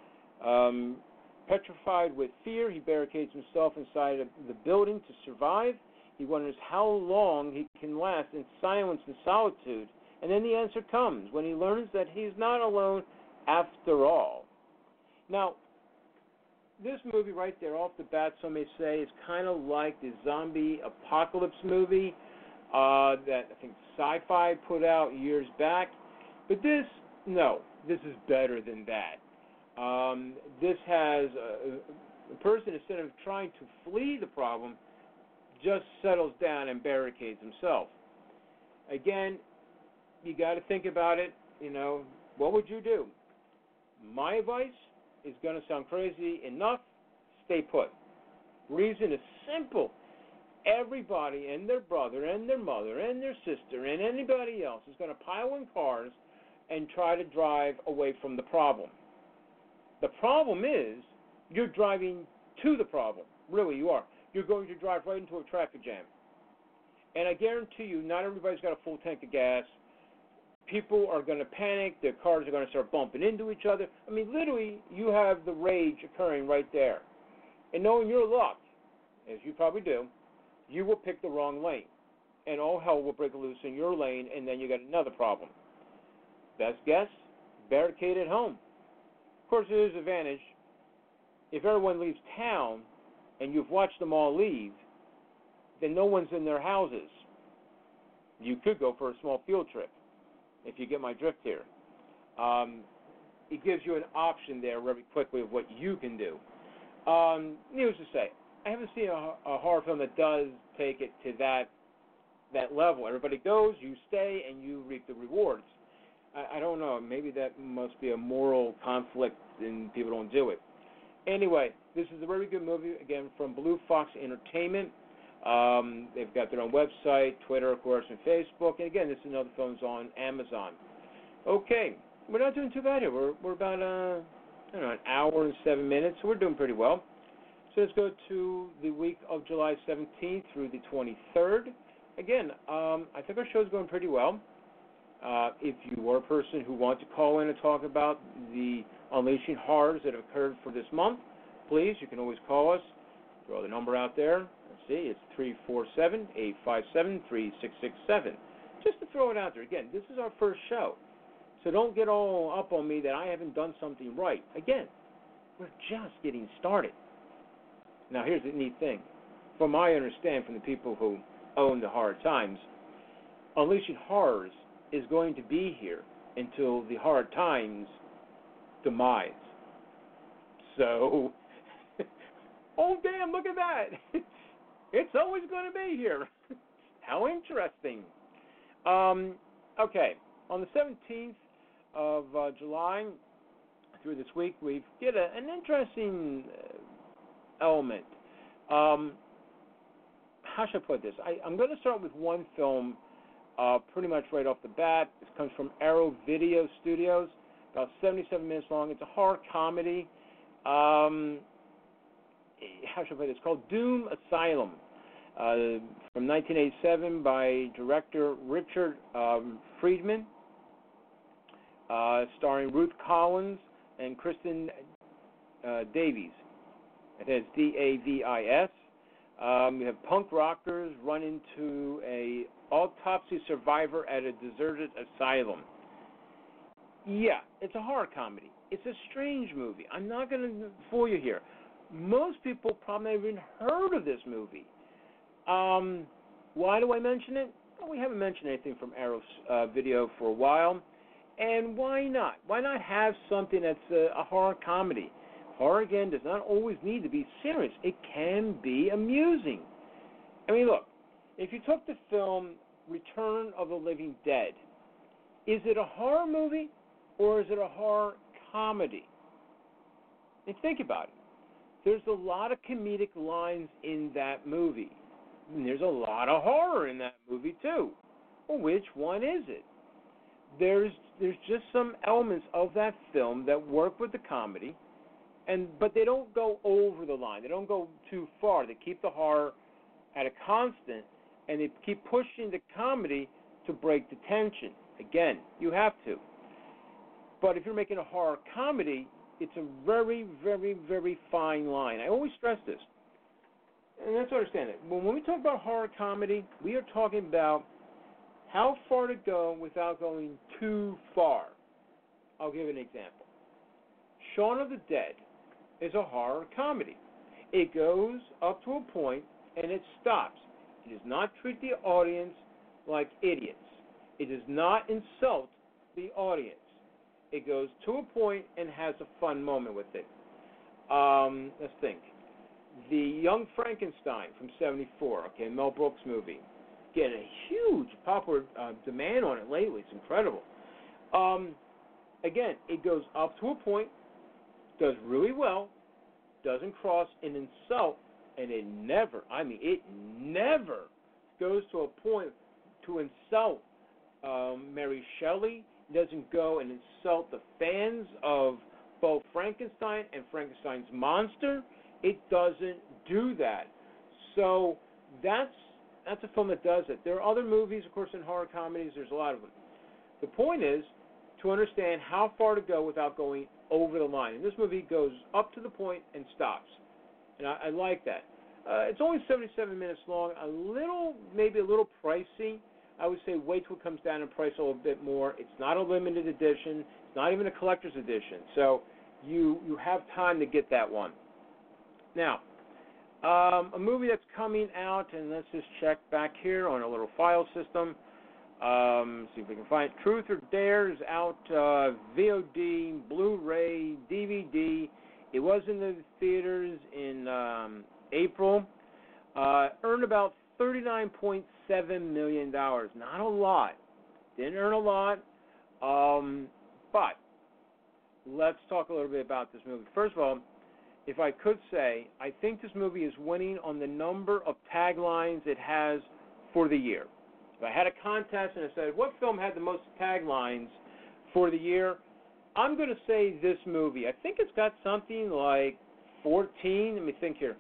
Petrified with fear, he barricades himself inside of the building to survive. He wonders how long he can last in silence and solitude. And then the answer comes when he learns that he's not alone after all. Now, this movie right there off the bat, some may say, is kind of like the zombie apocalypse movie that I think Sci-Fi put out years back. But this is better than that. This has a person, instead of trying to flee the problem, just settles down and barricades himself. Again, you got to think about it. What would you do? My advice is going to sound crazy enough. Stay put. Reason is simple. Everybody and their brother and their mother and their sister and anybody else is going to pile in cars and try to drive away from the problem. The problem is you're driving to the problem. Really, you are. You're going to drive right into a traffic jam. And I guarantee you, not everybody's got a full tank of gas. People are going to panic. Their cars are going to start bumping into each other. I mean, literally, you have the rage occurring right there. And knowing your luck, as you probably do, you will pick the wrong lane. And all hell will break loose in your lane, and then you got another problem. Best guess, barricade at home. Of course, there is an advantage. If everyone leaves town and you've watched them all leave, then no one's in their houses. You could go for a small field trip, if you get my drift here. It gives you an option there very quickly of what you can do. Needless to say, I haven't seen a horror film that does take it to that level. Everybody goes, you stay, and you reap the rewards. I don't know. Maybe that must be a moral conflict and people don't do it. Anyway, this is a very good movie, again, from Blue Fox Entertainment. They've got their own website, Twitter, of course, and Facebook. And again, this is another film's on Amazon. Okay, we're not doing too bad here. We're about an hour and 7 minutes, so we're doing pretty well. So let's go to the week of July 17th through the 23rd. Again, I think our show's going pretty well. If you are a person who wants to call in and talk about the Unleashing Horrors that have occurred for this month, please, you can always call us. Throw the number out there. Let's see, it's 347-857-3667. Just to throw it out there. Again, this is our first show. So don't get all up on me that I haven't done something right. Again, we're just getting started. Now, here's the neat thing. From my understanding from the people who own the Hard Times, Unleashing Horrors is going to be here until the Hard Times demise. So, oh damn, look at that. It's always going to be here. How interesting. Okay, on the 17th of July through this week, we get an interesting element. How should I put this? I'm going to start with one film pretty much right off the bat. This comes from Arrow Video Studios, about 77 minutes long. It's a horror comedy. How should I put it? It's called Doom Asylum, from 1987 by director Richard Friedman, starring Ruth Collins and Kristen Davies. It has Davis. We have punk rockers run into a autopsy survivor at a deserted asylum. Yeah, it's a horror comedy. It's a strange movie. I'm not going to fool you here. Most people probably haven't even heard of this movie. Why do I mention it? Well, we haven't mentioned anything from Arrow Video for a while. And why not? Why not have something that's a horror comedy? Horror, again, does not always need to be serious. It can be amusing. I mean, look, if you took the film Return of the Living Dead, is it a horror movie or is it a horror comedy? And think about it. There's a lot of comedic lines in that movie. And there's a lot of horror in that movie, too. Well, which one is it? There's just some elements of that film that work with the comedy, but they don't go over the line. They don't go too far. They keep the horror at a constant, and they keep pushing the comedy to break the tension. Again, you have to. But if you're making a horror comedy, it's a very, very, very fine line. I always stress this, and that's to understand it. When we talk about horror comedy, we are talking about how far to go without going too far. I'll give you an example. Shaun of the Dead is a horror comedy. It goes up to a point and it stops. It does not treat the audience like idiots. It does not insult the audience. It goes to a point and has a fun moment with it. Let's think. The Young Frankenstein from '74, okay, Mel Brooks movie. Getting a huge popular demand on it lately. It's incredible. Again, it goes up to a point, does really well, doesn't cross an insult, and it never goes to a point to insult Mary Shelley. It doesn't go and insult the fans of both Frankenstein and Frankenstein's monster. It doesn't do that. So that's a film that does it. There are other movies, of course, in horror comedies. There's a lot of them. The point is to understand how far to go without going over the line. And this movie goes up to the point and stops. And I like that. It's only 77 minutes long. Maybe a little pricey. I would say wait till it comes down in price a little bit more. It's not a limited edition. It's not even a collector's edition. So you have time to get that one. Now, a movie that's coming out, and let's just check back here on a little file system. See if we can find it. Truth or Dare is out, VOD, Blu-ray, DVD. It was in the theaters in April. Earned about $39.7 million. Not a lot. Didn't earn a lot. But let's talk a little bit about this movie. First of all, if I could say, I think this movie is winning on the number of taglines it has for the year. If I had a contest and I said, what film had the most taglines for the year, I'm going to say this movie. I think it's got something like 14. Let me think here.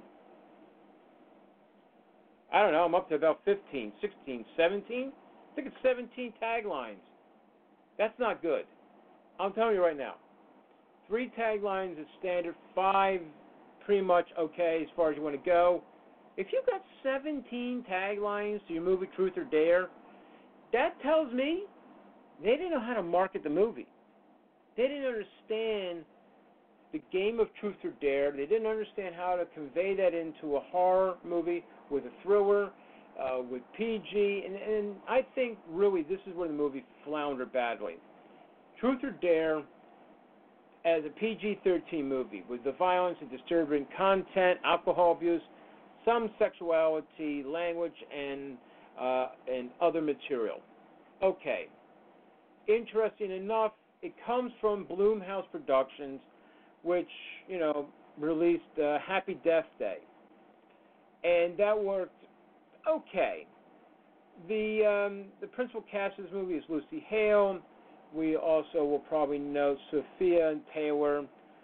I don't know. I'm up to about 15, 16, 17. I think it's 17 taglines. That's not good. I'm telling you right now. 3 taglines is standard. 5, pretty much okay as far as you want to go. If you've got 17 taglines to your movie Truth or Dare, that tells me they didn't know how to market the movie. They didn't understand the game of Truth or Dare. They didn't understand how to convey that into a horror movie with a thriller, with PG. And I think really this is where the movie floundered badly. Truth or Dare, as a PG-13 movie, with the violence and disturbing content, alcohol abuse, some sexuality, language, and other material. Okay. Interesting enough, it comes from Blumhouse Productions, which, released Happy Death Day. And that worked okay. The principal cast of this movie is Lucy Hale. We also will probably know Sophia Taylor.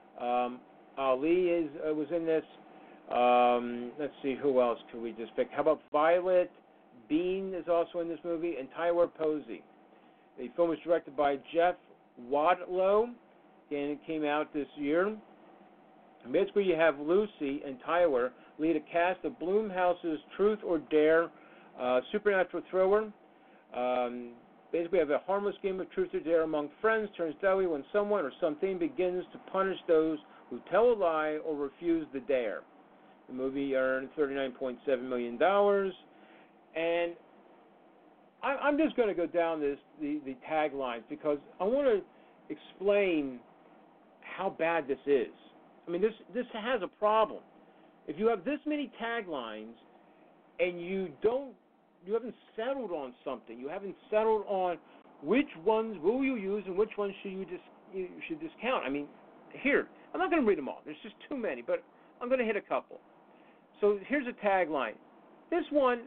Ali was in this. Let's see, who else could we just pick? How about Violet Bean is also in this movie, and Tyler Posey. The film was directed by Jeff Wadlow, and it came out this year. And basically, you have Lucy and Tyler lead a cast of Blumhouse's Truth or Dare supernatural thriller. Basically, you have a harmless game of truth or dare among friends turns deadly when someone or something begins to punish those who tell a lie or refuse the dare. The movie earned $39.7 million, and I'm just going to go down the taglines because I want to explain how bad this is. I mean, this has a problem. If you have this many taglines and you haven't settled on something, you haven't settled on which ones will you use and which ones you should discount. I mean, here, I'm not going to read them all. There's just too many, but I'm going to hit a couple. So here's a tagline. This one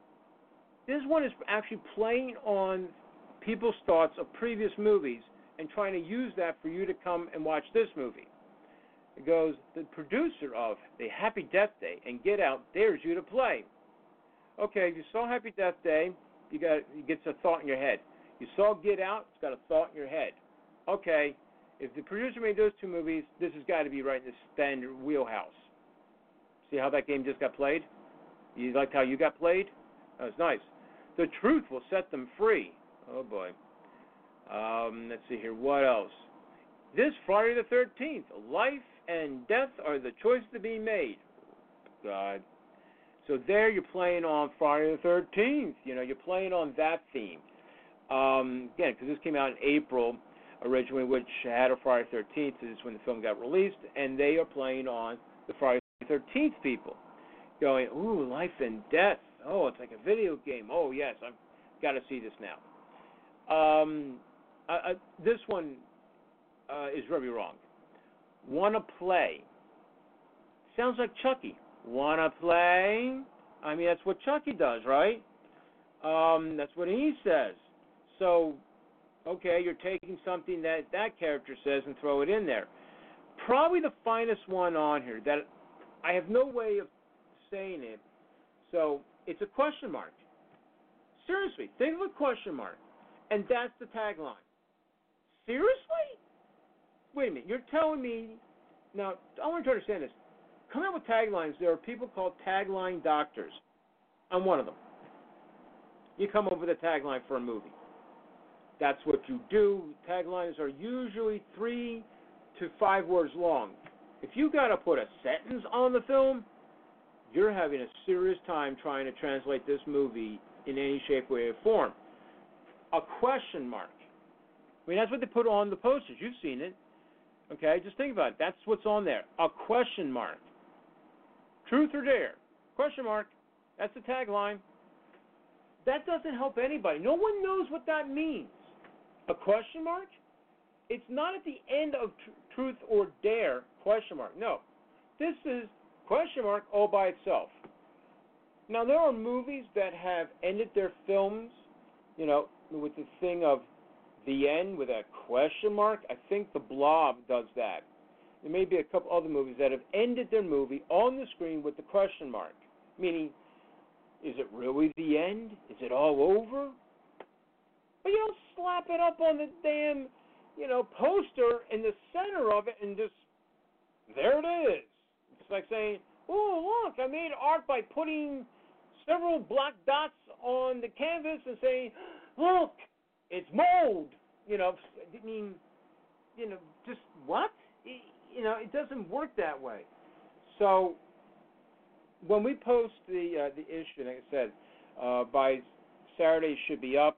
is actually playing on people's thoughts of previous movies and trying to use that for you to come and watch this movie. It goes, the producer of The Happy Death Day and Get Out dares you to play. Okay, if you saw Happy Death Day, it gets a thought in your head. You saw Get Out, it's got a thought in your head. Okay, if the producer made those 2 movies, this has got to be right in the standard wheelhouse. See how that game just got played? You liked how you got played? That was nice. The truth will set them free. Oh, boy. Let's see here. What else? This Friday the 13th, life and death are the choice to be made. God. So there you're playing on Friday the 13th. You're playing on that theme. Again, because this came out in April originally, which had a Friday the 13th is when the film got released, and they are playing on the Friday the 13th people. Going, ooh, life and death. Oh, it's like a video game. Oh, yes, I've got to see this now. This one is very wrong. Wanna play. Sounds like Chucky. Wanna play? I mean, that's what Chucky does, right? That's what he says. So, okay, you're taking something that character says and throw it in there. Probably the finest one on here that I have no way of saying it. So, it's a question mark. Seriously, think of a question mark. And that's the tagline. Seriously? Wait a minute, you're telling me, now, I want you to understand this. Coming up with taglines, there are people called tagline doctors. I'm one of them. You come up with a tagline for a movie. That's what you do. Taglines are usually 3 to 5 words long. If you got to put a sentence on the film, you're having a serious time trying to translate this movie in any shape, way, or form. A question mark. I mean, that's what they put on the posters. You've seen it. Okay, just think about it. That's what's on there. A question mark. Truth or dare? Question mark. That's the tagline. That doesn't help anybody. No one knows what that means. A question mark? It's not at the end of truth or dare, question mark. No. This is question mark all by itself. Now there are movies that have ended their films, with the thing of the end with a question mark. I think The Blob does that. There may be a couple other movies that have ended their movie on the screen with the question mark, meaning, is it really the end? Is it all over? But you don't slap it up on the damn, poster in the center of it and just, there it is. It's like saying, oh, look, I made art by putting several black dots on the canvas and saying, look, it's mold. I mean, just what? It doesn't work that way. So when we post the issue, like I said, by Saturday it should be up.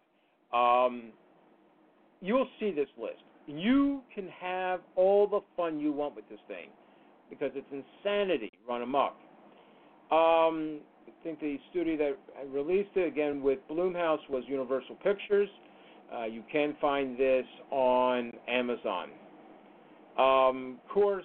You'll see this list. You can have all the fun you want with this thing because it's insanity run amok. I think the studio that released it, again, with Blumhouse was Universal Pictures. You can find this on Amazon. Of course,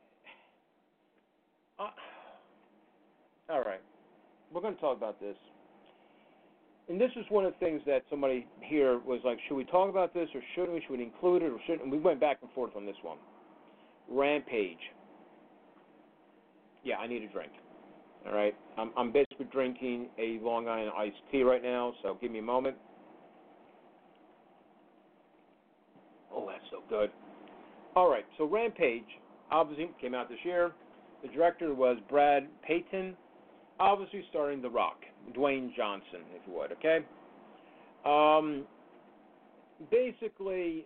all right, we're going to talk about this. And this is one of the things that somebody here was like, should we talk about this or shouldn't we? Should we include it or shouldn't? And we went back and forth on this one. Rampage. Yeah, I need a drink. All right, I'm basically drinking a Long Island iced tea right now, so give me a moment. Oh, that's so good. All right, so Rampage obviously came out this year. The director was Brad Peyton, obviously starring The Rock, Dwayne Johnson, if you would, okay? Basically,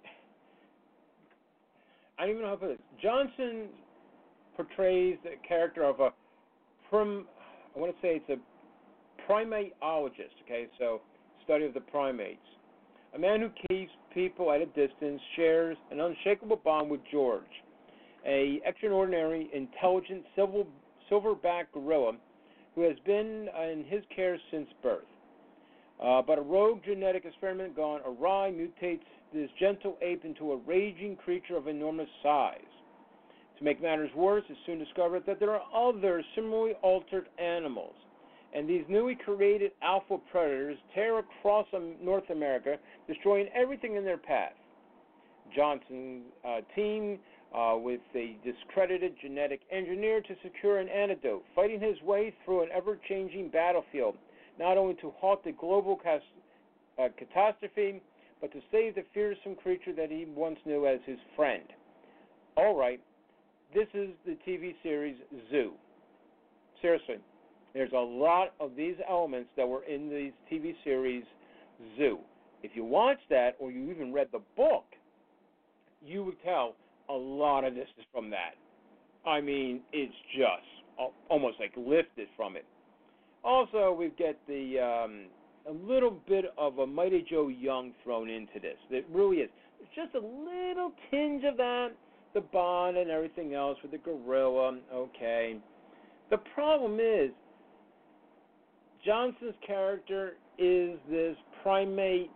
I don't even know how to put this. Johnson portrays the character of I want to say it's a primateologist, okay? So, study of the primates. A man who keeps people at a distance shares an unshakable bond with George, a extraordinary, intelligent silverback gorilla who has been in his care since birth. But a rogue genetic experiment gone awry mutates this gentle ape into a raging creature of enormous size. To make matters worse, it's soon discovered that there are other similarly altered animals, and these newly created alpha predators tear across North America, destroying everything in their path. Johnson's team with a discredited genetic engineer to secure an antidote, fighting his way through an ever-changing battlefield, not only to halt the global catastrophe, but to save the fearsome creature that he once knew as his friend. All right, this is the TV series Zoo. Seriously, there's a lot of these elements that were in the TV series Zoo. If you watched that, or you even read the book, you would tell a lot of this is from that. I mean, it's just almost like lifted from it. Also, we get the a little bit of a Mighty Joe Young thrown into this. It really is. It's just a little tinge of that, the Bond and everything else with the gorilla. Okay. The problem is, Johnson's character is this primateologist,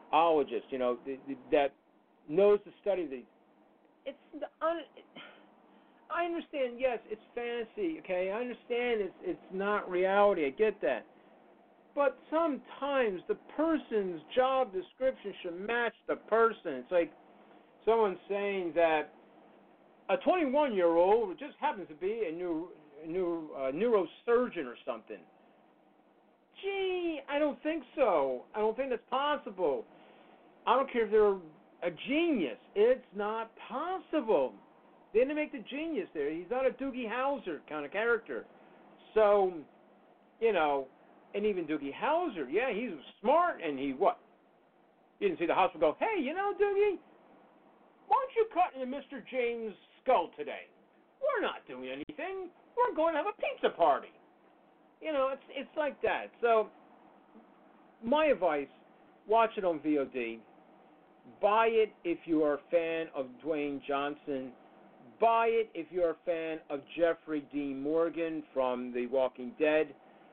that knows the study of these. I understand, yes, it's fantasy, okay? I understand it's not reality. I get that. But sometimes the person's job description should match the person. It's like someone saying that a 21-year-old just happens to be a neurosurgeon or something. Gee, I don't think so. I don't think that's possible. I don't care if they're a genius. It's not possible. They didn't make the genius there. He's not a Doogie Howser kind of character. So, and even Doogie Howser, yeah, he's smart, and he what? You didn't see the hospital go, hey, Doogie, why don't you cut into Mr. James' skull today? We're not doing anything. We're going to have a pizza party. It's like that. So, my advice, watch it on VOD. Buy it if you are a fan of Dwayne Johnson. Buy it if you're a fan of Jeffrey Dean Morgan from The Walking Dead.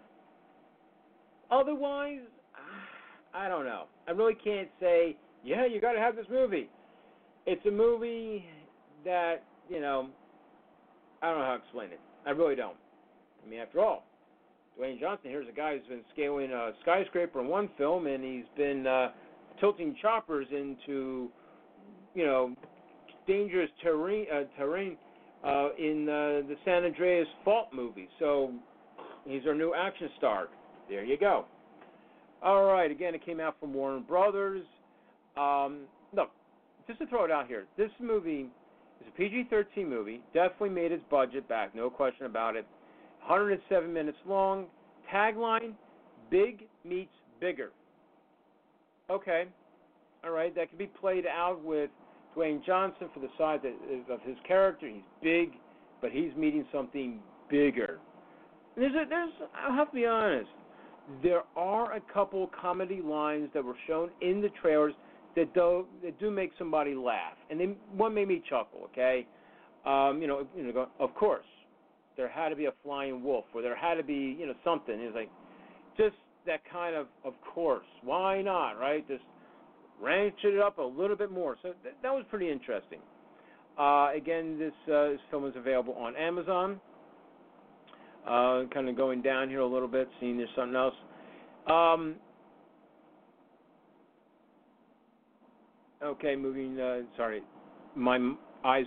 Otherwise, I don't know. I really can't say, yeah, you got to have this movie. It's a movie that, I don't know how to explain it. I really don't. I mean, after all, Dwayne Johnson here's a guy who's been scaling a skyscraper in one film, and he's been tilting choppers into, dangerous terrain in the San Andreas Fault movie. So he's our new action star. There you go. All right. Again, it came out from Warner Brothers. Look, just to throw it out here, this movie is a PG-13 movie. Definitely made its budget back, no question about it. 107 minutes long. Tagline: Big meets bigger. Okay. All right. That could be played out with Dwayne Johnson for the size of his character. He's big, but he's meeting something bigger. I'll have to be honest. There are a couple comedy lines that were shown in the trailers that do make somebody laugh, and one made me chuckle. Okay, of course, there had to be a flying wolf, or there had to be something. It's like just that kind of course. Why not, right? Just ranch it up a little bit more. So that was pretty interesting. Again, this film is available on Amazon. Kind of going down here a little bit, seeing there's something else. Okay, moving. Sorry, my eyes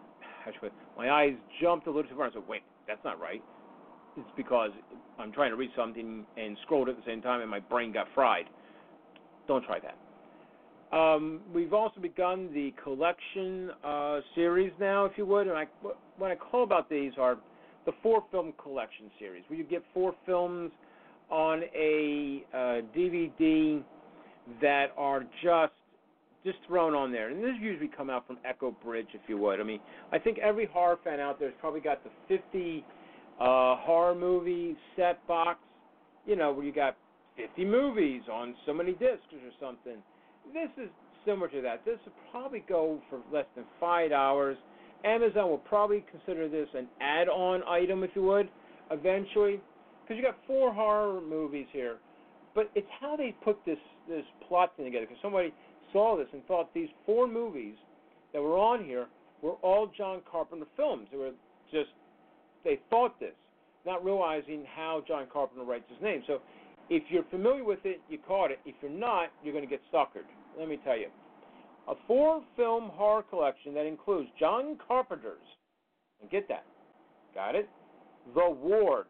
jumped a little too far. I said, "Wait, that's not right." It's because I'm trying to read something and scrolled at the same time, and my brain got fried. Don't try that. We've also begun the collection series now, if you would. And what I call about these are the 4-film collection series, where you get 4 films on a DVD that are just thrown on there. And this usually come out from Echo Bridge, if you would. I mean, I think every horror fan out there has probably got the 50 horror movie set box, where you got 50 movies on so many discs or something. This is similar to that. This will probably go for less than $5. Amazon will probably consider this an add-on item, if you would, eventually, because you got 4 horror movies here. But it's how they put this plot thing together, because somebody saw this and thought these 4 movies that were on here were all John Carpenter films. They thought this, not realizing how John Carpenter writes his name. So if you're familiar with it, you caught it. If you're not, you're going to get suckered. Let me tell you. A 4-film horror collection that includes John Carpenter's, and get that, got it? The Ward,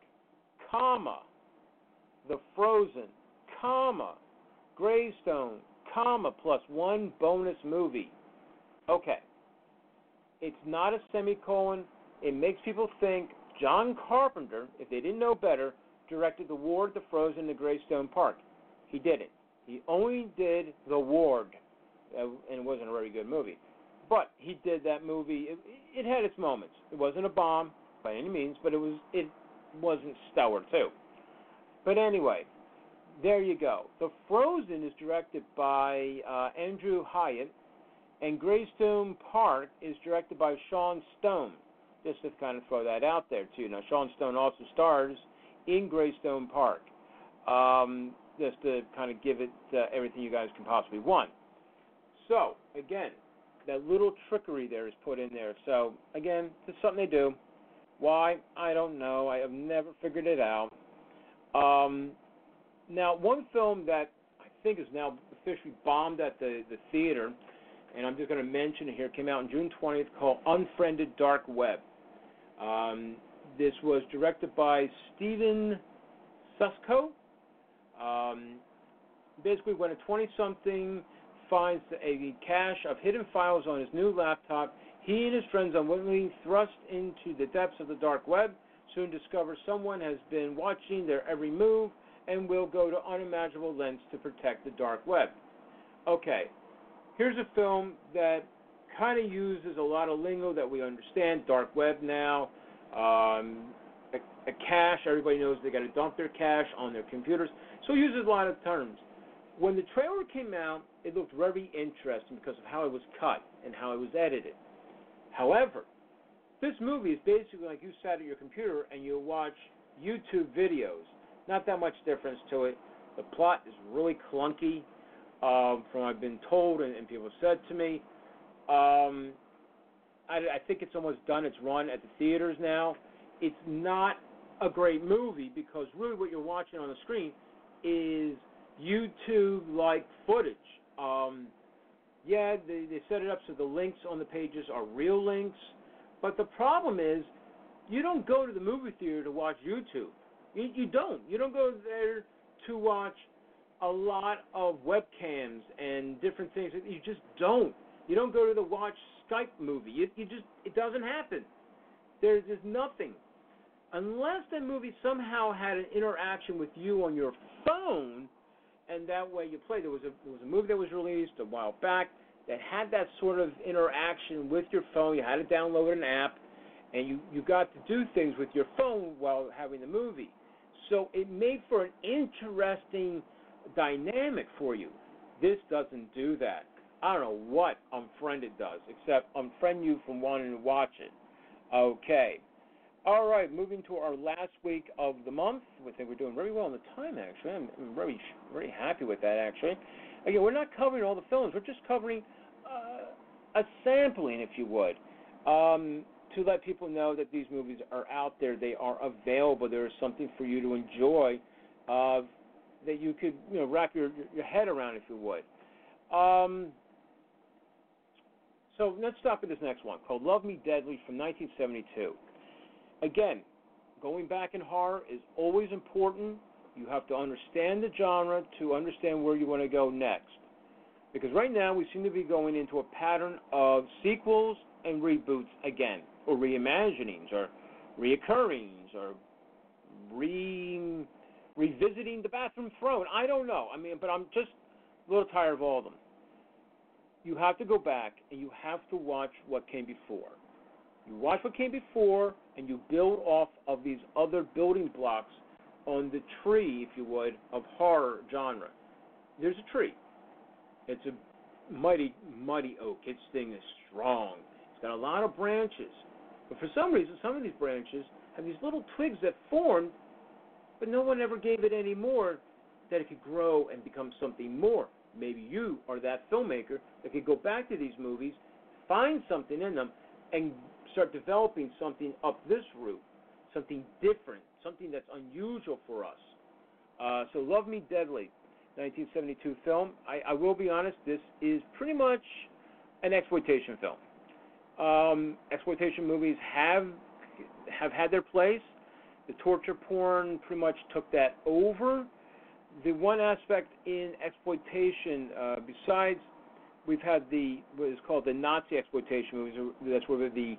The Frozen, Greystone, plus 1 bonus movie. Okay. It's not a semicolon. It makes people think John Carpenter, if they didn't know better, directed The Ward, The Frozen, and Greystone Park. He didn't. He only did The Ward, and it wasn't a very good movie. But he did that movie. It had its moments. It wasn't a bomb by any means, but it wasn't stellar too. But anyway, there you go. The Frozen is directed by Andrew Hyatt, and Greystone Park is directed by Sean Stone. Just to kind of throw that out there too. Now, Sean Stone also stars in Greystone Park. Just to kind of give it everything you guys can possibly want. So, again, that little trickery there is put in there. So, again, it's something they do. Why? I don't know. I have never figured it out. Now, one film that I think is now officially bombed at the theater, and I'm just going to mention it here, came out on June 20th, called Unfriended Dark Web. This was directed by Steven Susko. Basically, when a 20-something finds a cache of hidden files on his new laptop, he and his friends unwittingly thrust into the depths of the dark web, soon discover someone has been watching their every move and will go to unimaginable lengths to protect the dark web. Okay, here's a film that kind of uses a lot of lingo that we understand, dark web now, a cache, everybody knows they got to dump their cache on their computers, so it uses a lot of terms. When the trailer came out, it looked very interesting because of how it was cut and how it was edited. However, this movie is basically like you sat at your computer and you watch YouTube videos. Not that much difference to it. The plot is really clunky, from what I've been told and people have said to me. I think it's almost done its run at the theaters now. it's not a great movie because really what you're watching on the screen is YouTube-like footage. Yeah, they set it up so the links on the pages are real links, but the problem is you don't go to the movie theater to watch YouTube. You don't. You don't go there to watch a lot of webcams and different things. You just don't. You don't go to the watch Skype movie. It doesn't happen. There's nothing. Unless that movie somehow had an interaction with you on your phone, and that way you play. There was a movie that was released a while back that had that sort of interaction with your phone. You had to download an app, and you got to do things with your phone while having the movie. So it made for an interesting dynamic for you. This doesn't do that. I don't know what Unfriended does, except unfriend you from wanting to watch it. Okay. All right, moving to our last week of the month. I think we're doing very well on the time, actually. I'm very, very happy with that, actually. Again, we're not covering all the films. We're just covering a sampling, if you would, to let people know that these movies are out there. They are available. There is something for you to enjoy that you could, wrap your head around, if you would. So let's start with this next one, called Love Me Deadly from 1972. Again, going back in horror is always important. You have to understand the genre to understand where you want to go next. Because right now we seem to be going into a pattern of sequels and reboots again, or reimaginings, or reoccurrings, or revisiting the bathroom throne. I don't know. But I'm just a little tired of all of them. You have to go back and you have to watch what came before. You watch what came before, and you build off of these other building blocks on the tree, if you would, of horror genre. There's a tree. It's a mighty, mighty oak. Its thing is strong. It's got a lot of branches. But for some reason, some of these branches have these little twigs that formed, but no one ever gave it any more that it could grow and become something more. Maybe you are that filmmaker that could go back to these movies, find something in them, and start developing something up this route, something different, something that's unusual for us. So Love Me Deadly, 1972 film. I will be honest, this is pretty much an exploitation film. Exploitation movies have had their place. The torture porn pretty much took that over. The one aspect in exploitation, besides we've had what is called the Nazi exploitation movies. That's where the,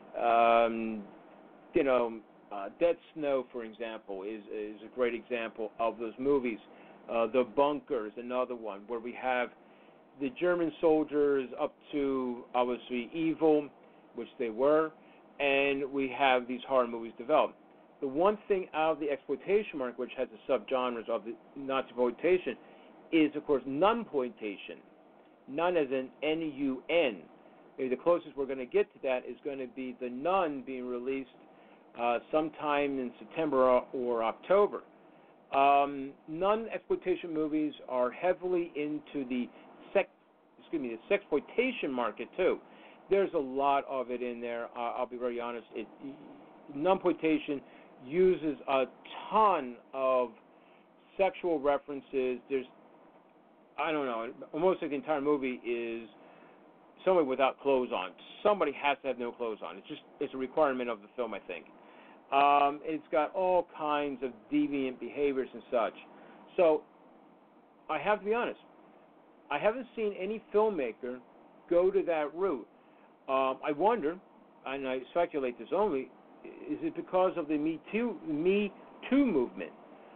Dead Snow, for example, is a great example of those movies. The Bunker is another one where we have the German soldiers up to obviously evil, which they were, and we have these horror movies developed. The one thing out of the exploitation market, which has the subgenres of the Nazi exploitation, is of course nunploitation. Nun as in N-U-N. Maybe the closest we're going to get to that is going to be The Nun being released sometime in September or October. Nun exploitation movies are heavily into the sexploitation market too. There's a lot of it in there. I'll be very honest. Nunploitation uses a ton of sexual references. I don't know, almost like the entire movie is somebody without clothes on. Somebody has to have no clothes on. It's a requirement of the film, I think. It's got all kinds of deviant behaviors and such. So I have to be honest. I haven't seen any filmmaker go to that route. I wonder, and I speculate this only, is it because of the Me Too movement?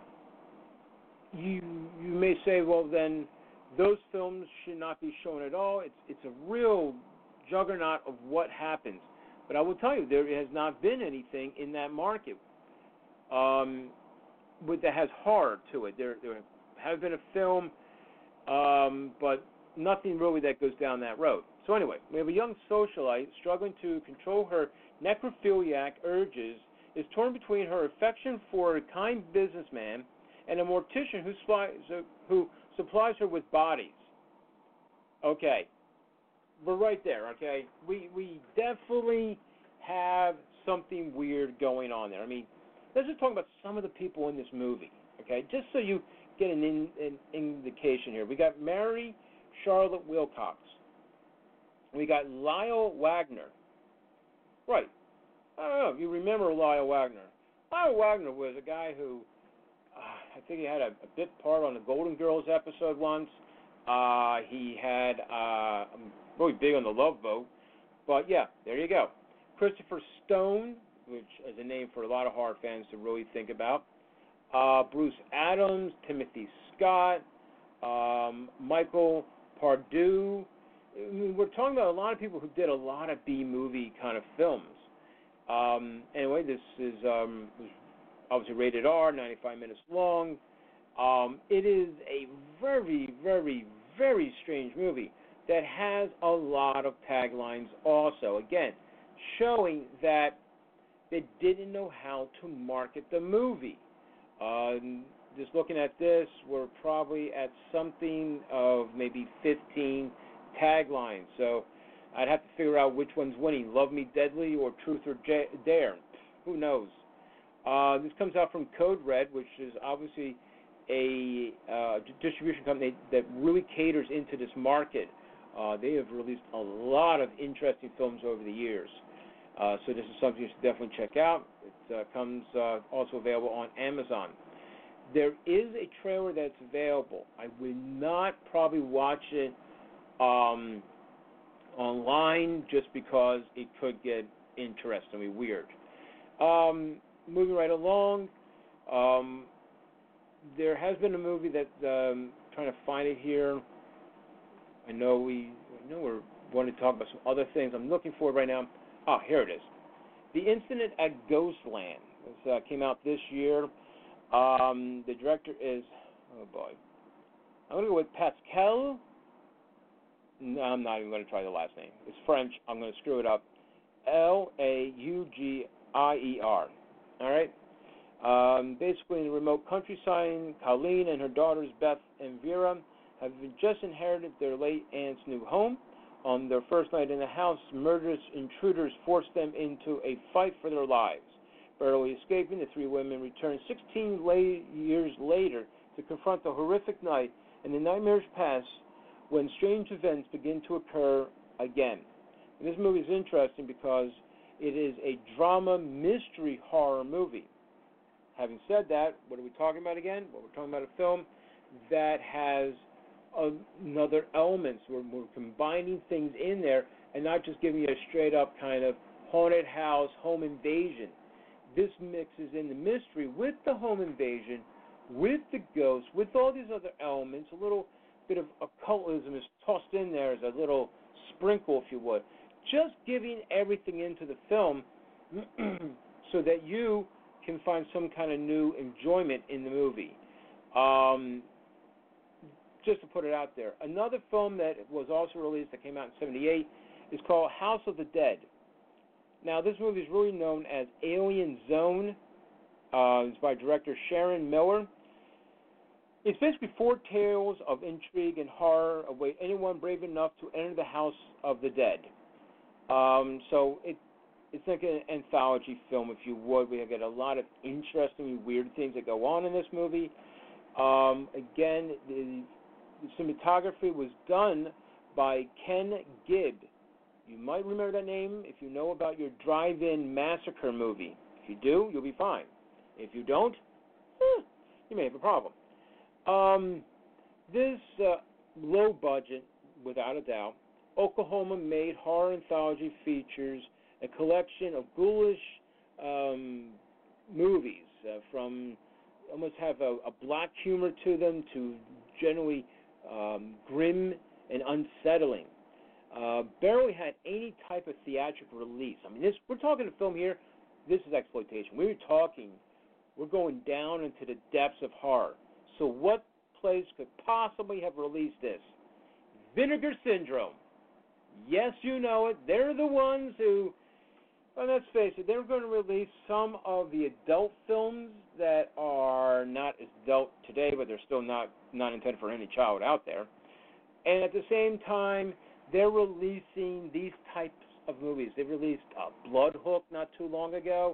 You may say, well, then those films should not be shown at all. It's a real juggernaut of what happens. But I will tell you, there has not been anything in that market that has horror to it. There has been a film, but nothing really that goes down that road. So anyway, we have a young socialite struggling to control her necrophiliac urges, is torn between her affection for a kind businessman and a mortician who supplies her with bodies. Okay, we're right there. Okay, we definitely have something weird going on there. I mean, let's just talk about some of the people in this movie, okay? Just so you get an indication here. We got Mary Charlotte Wilcox. We got Lyle Wagner. Right. I don't know if you remember Lyle Wagner. Lyle Wagner was a guy who, I think he had a bit part on the Golden Girls episode once. He had really big on the Love Boat. But yeah, there you go. Christopher Stone, which is a name for a lot of horror fans to really think about. Bruce Adams, Timothy Scott, Michael Pardue. I mean, we're talking about a lot of people who did a lot of B-movie kind of films. Anyway, this is was obviously rated R, 95 minutes long. It is a very, very, very strange movie that has a lot of taglines also. Again, showing that they didn't know how to market the movie. Just looking at this, we're probably at something of maybe 15 taglines. So I'd have to figure out which one's winning, Love Me Deadly or Truth or Dare. Who knows? This comes out from Code Red, which is obviously a distribution company that really caters into this market. They have released a lot of interesting films over the years. So this is something you should definitely check out. It comes also available on Amazon. There is a trailer that's available. I would not probably watch it online just because it could get interestingly weird. Moving right along, there has been a movie that trying to find it here. I know we're wanting to talk about some other things. I'm looking for it right now. Here it is. The Incident at Ghostland. This came out this year. The director is, oh boy, I'm going to go with Pascal. No, I'm not even going to try the last name. It's French. I'm going to screw it up. Laugier. All right? Basically, in the remote countryside, Colleen and her daughters Beth and Vera have just inherited their late aunt's new home. On their first night in the house, murderous intruders force them into a fight for their lives. Barely escaping, the three women return 16 years later to confront the horrific night and the nightmarish past when strange events begin to occur again. And this movie is interesting because it is a drama mystery horror movie. Having said that, what are we talking about again? Well, we're talking about a film that has another element. So we're combining things in there and not just giving you a straight up kind of haunted house, home invasion. This mixes in the mystery with the home invasion, with the ghosts, with all these other elements. A little bit of occultism is tossed in there as a little sprinkle, if you would. Just giving everything into the film so that you can find some kind of new enjoyment in the movie. Just to put it out there. Another film that was also released that came out in 1978 is called House of the Dead. Now, this movie is really known as Alien Zone. It's by director Sharon Miller. It's basically four tales of intrigue and horror await anyone brave enough to enter the House of the Dead. So it's like an anthology film, if you would. We get a lot of interesting, weird things that go on in this movie. Again, the cinematography was done by Ken Gibb. You might remember that name if you know about your Drive-In Massacre movie. If you do, you'll be fine. If you don't, you may have a problem. This low budget, without a doubt, Oklahoma-made horror anthology features a collection of ghoulish movies from almost have a black humor to them to generally grim and unsettling. Barely had any type of theatrical release. I mean, we're talking a film here, this is exploitation. We're going down into the depths of horror. So what place could possibly have released this? Vinegar Syndrome. Yes, you know it. They're the ones who, well, let's face it, they're going to release some of the adult films that are not as adult today, but they're still not intended for any child out there. And at the same time, they're releasing these types of movies. They released Blood Hook not too long ago.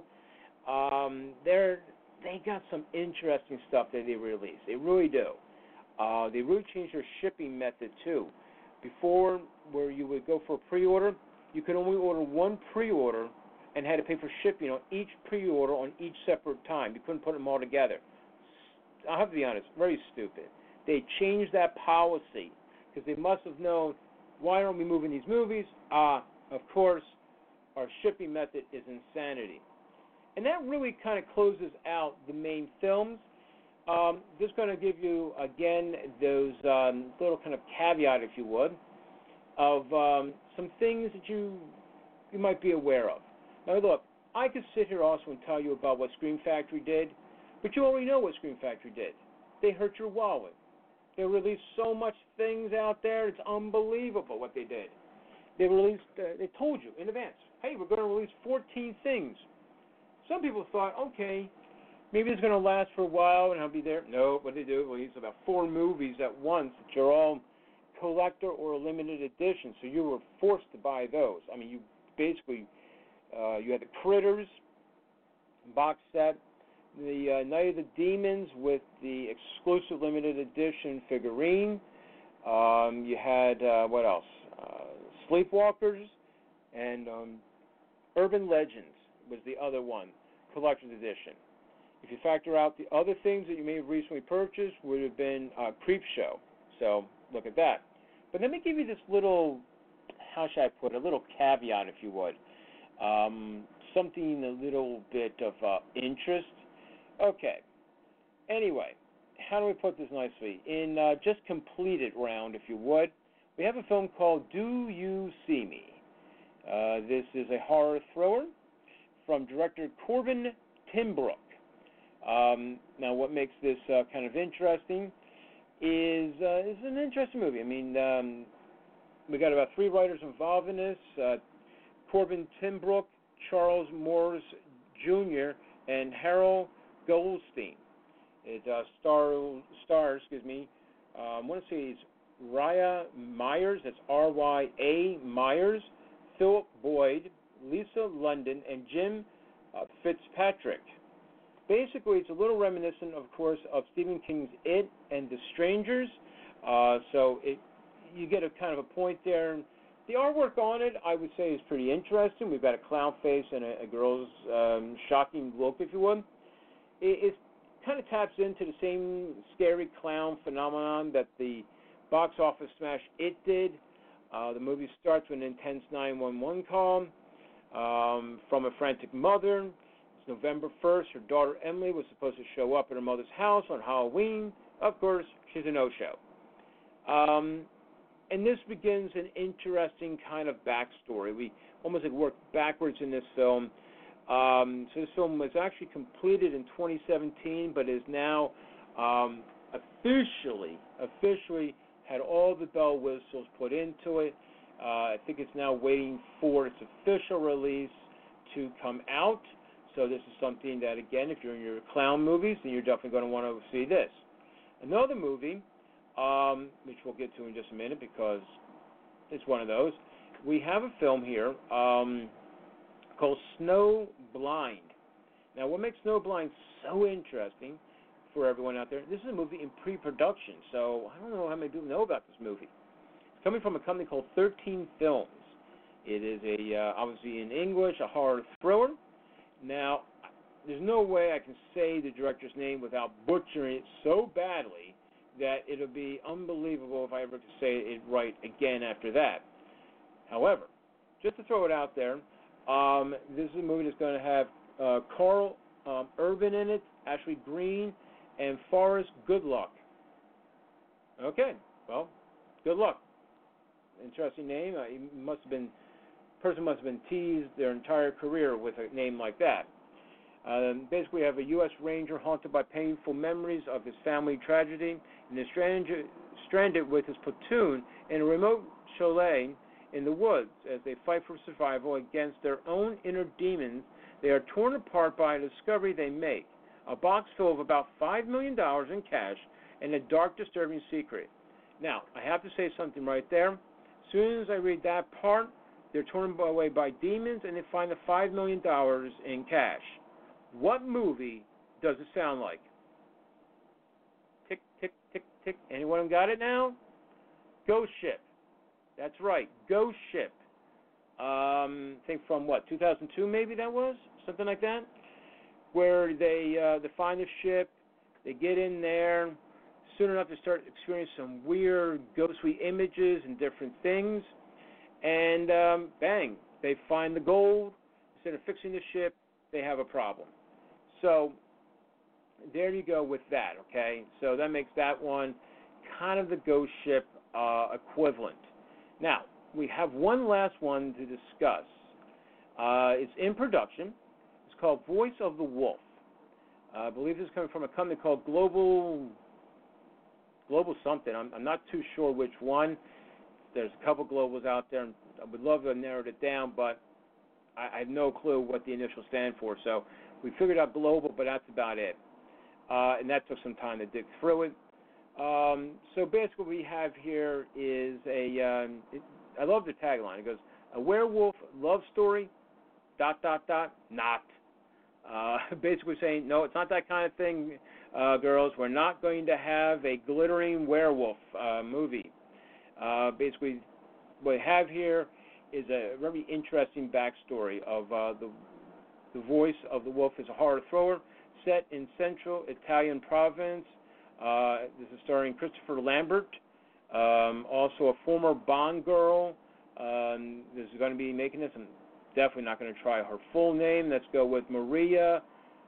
They got some interesting stuff that they release. They really do. They really changed their shipping method too. Before, where you would go for a pre-order, you could only order one pre-order and had to pay for shipping on each pre-order on each separate time. You couldn't put them all together. I have to be honest, very stupid. They changed that policy because they must have known, why aren't we moving these movies? Of course, our shipping method is insanity. And that really kind of closes out the main films. Just going to give you, again, those little kind of caveat, if you would, of some things that you might be aware of. Now, look, I could sit here also and tell you about what Scream Factory did, but you already know what Scream Factory did. They hurt your wallet. They released so much things out there, it's unbelievable what they did. They told you in advance, hey, we're going to release 14 things. Some people thought, okay, maybe it's going to last for a while and I'll be there. No, what they do, release about 4 movies at once that are all collector or limited edition, so you were forced to buy those. I mean, you basically, you had the Critters box set, the Night of the Demons with the exclusive limited edition figurine. You had, what else? Sleepwalkers and Urban Legends was the other one, collector's edition. If you factor out the other things that you may have recently purchased, would have been Creepshow. So look at that. But let me give you this little, how should I put it, a little caveat, if you would. Something a little bit of interest. Okay. Anyway, how do we put this nicely? In just completed round, if you would, we have a film called Do You See Me? This is a horror thriller from director Corbin Timbrook. Now, what makes this kind of interesting is it's an interesting movie. I mean, we got about 3 writers involved in this: Corbin Timbrook, Charles Morris Jr., and Harold Goldstein. It stars, I want to say it's Rya Myers, that's R-Y-A Myers, Philip Boyd, Lisa London, and Jim Fitzpatrick. Basically, it's a little reminiscent, of course, of Stephen King's It and The Strangers. So you get a kind of a point there. The artwork on it, I would say, is pretty interesting. We've got a clown face and a girl's shocking look, if you would. It kind of taps into the same scary clown phenomenon that the box office smash It did. The movie starts with an intense 911 call from a frantic mother. It's November 1st. Her daughter Emily was supposed to show up at her mother's house on Halloween. Of course, she's a no-show. And this begins an interesting kind of backstory. We almost like work backwards in this film. So this film was actually completed in 2017, but is now officially had all the bell whistles put into it. I think it's now waiting for its official release to come out. So this is something that, again, if you're in your clown movies, then you're definitely going to want to see this. Another movie, which we'll get to in just a minute because it's one of those. We have a film here called Snowblind. Now, what makes Snowblind so interesting for everyone out there, this is a movie in pre-production, so I don't know how many people know about this movie. It's coming from a company called 13 Films. It is obviously in English, a horror thriller. Now, there's no way I can say the director's name without butchering it so badly that it'll be unbelievable if I ever could say it right again after that. However, just to throw it out there, this is a movie that's going to have Carl Urban in it, Ashley Greene, and Forrest Goodluck. Okay, well, good luck. Interesting name. Person must have been teased their entire career with a name like that. Basically, we have a U.S. Ranger haunted by painful memories of his family tragedy, and is stranded with his platoon in a remote chalet in the woods. As they fight for survival against their own inner demons, they are torn apart by a discovery they make: a box full of about $5 million in cash and a dark, disturbing secret. Now, I have to say something right there. As soon as I read that part, They're torn away by demons, and they find the $5 million in cash. What movie does it sound like? Tick, tick, tick, tick. Anyone got it now? Ghost Ship. That's right, Ghost Ship. I think from what, 2002 maybe that was? Something like that? Where they find the ship, they get in there. Soon enough, they start experiencing some weird ghostly images and different things. And bang, they find the gold. Instead of fixing the ship, they have a problem. So there you go with that, okay? So that makes that one kind of the Ghost Ship equivalent. Now, we have one last one to discuss. It's in production. It's called Voice of the Wolf. I believe this is coming from a company called Global something. I'm not too sure which one. There's a couple globals out there, and I would love to have narrowed it down, but I have no clue what the initials stand for. So we figured out global, but that's about it. And that took some time to dig through it. So basically what we have here is I love the tagline. It goes, a werewolf love story, ... not. Basically saying, no, it's not that kind of thing, girls. We're not going to have a glittering werewolf movie. Basically, what we have here is a very interesting backstory of the Voice of the Wolf is a horror thriller set in central Italian province. This is starring Christopher Lambert, also a former Bond girl. This is going to be making this. I'm definitely not going to try her full name. Let's go with Maria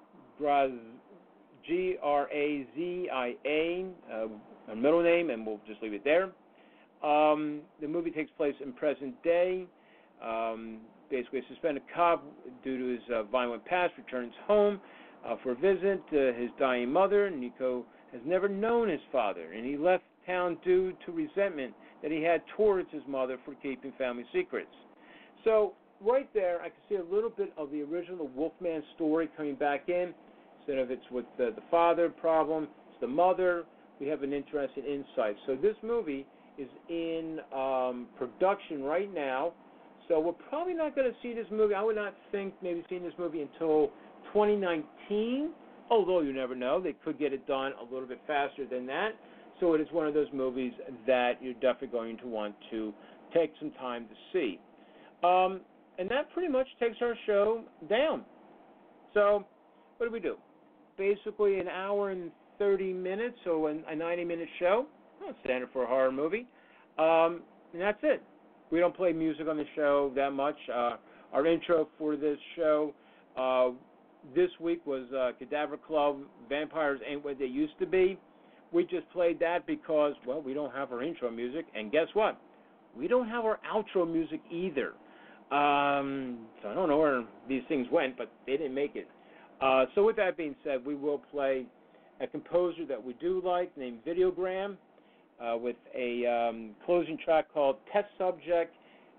Grazia, her middle name, and we'll just leave it there. The movie takes place in present day. Basically, a suspended cop, due to his violent past, returns home for a visit to his dying mother. Nico has never known his father, and he left town due to resentment that he had towards his mother for keeping family secrets. So right there, I can see a little bit of the original Wolfman story coming back in. Instead of it's with the father problem, it's the mother. We have an interesting insight. So this movie is in production right now. So we're probably not going to see this movie. I would not think maybe seeing this movie until 2019, although you never know. They could get it done a little bit faster than that. So it is one of those movies that you're definitely going to want to take some time to see. And that pretty much takes our show down. So what do? Basically an hour and 30 minutes, so a 90-minute show. Not standard for a horror movie. And that's it. We don't play music on the show that much. Our intro for this show this week was Cadaver Club, Vampires Ain't What They Used to Be. We just played that because, well, we don't have our intro music. And guess what? We don't have our outro music either. So I don't know where these things went, but they didn't make it. So with that being said, we will play a composer that we do like named Videogram with a closing track called Test Subject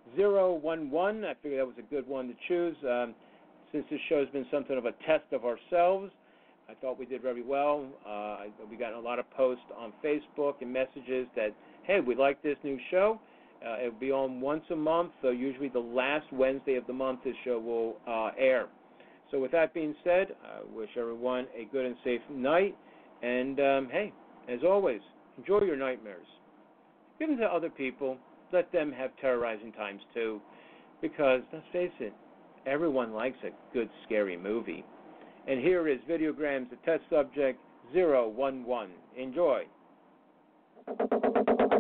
011. I figured that was a good one to choose. Since this show has been something of a test of ourselves, I thought we did very well. We got a lot of posts on Facebook and messages that, hey, we like this new show. It will be on once a month, so usually the last Wednesday of the month this show will air. So with that being said, I wish everyone a good and safe night. And, hey, as always, enjoy your nightmares. Give them to other people. Let them have terrorizing times, too. Because, let's face it, everyone likes a good, scary movie. And here is Videogram's The Test Subject 011. Enjoy.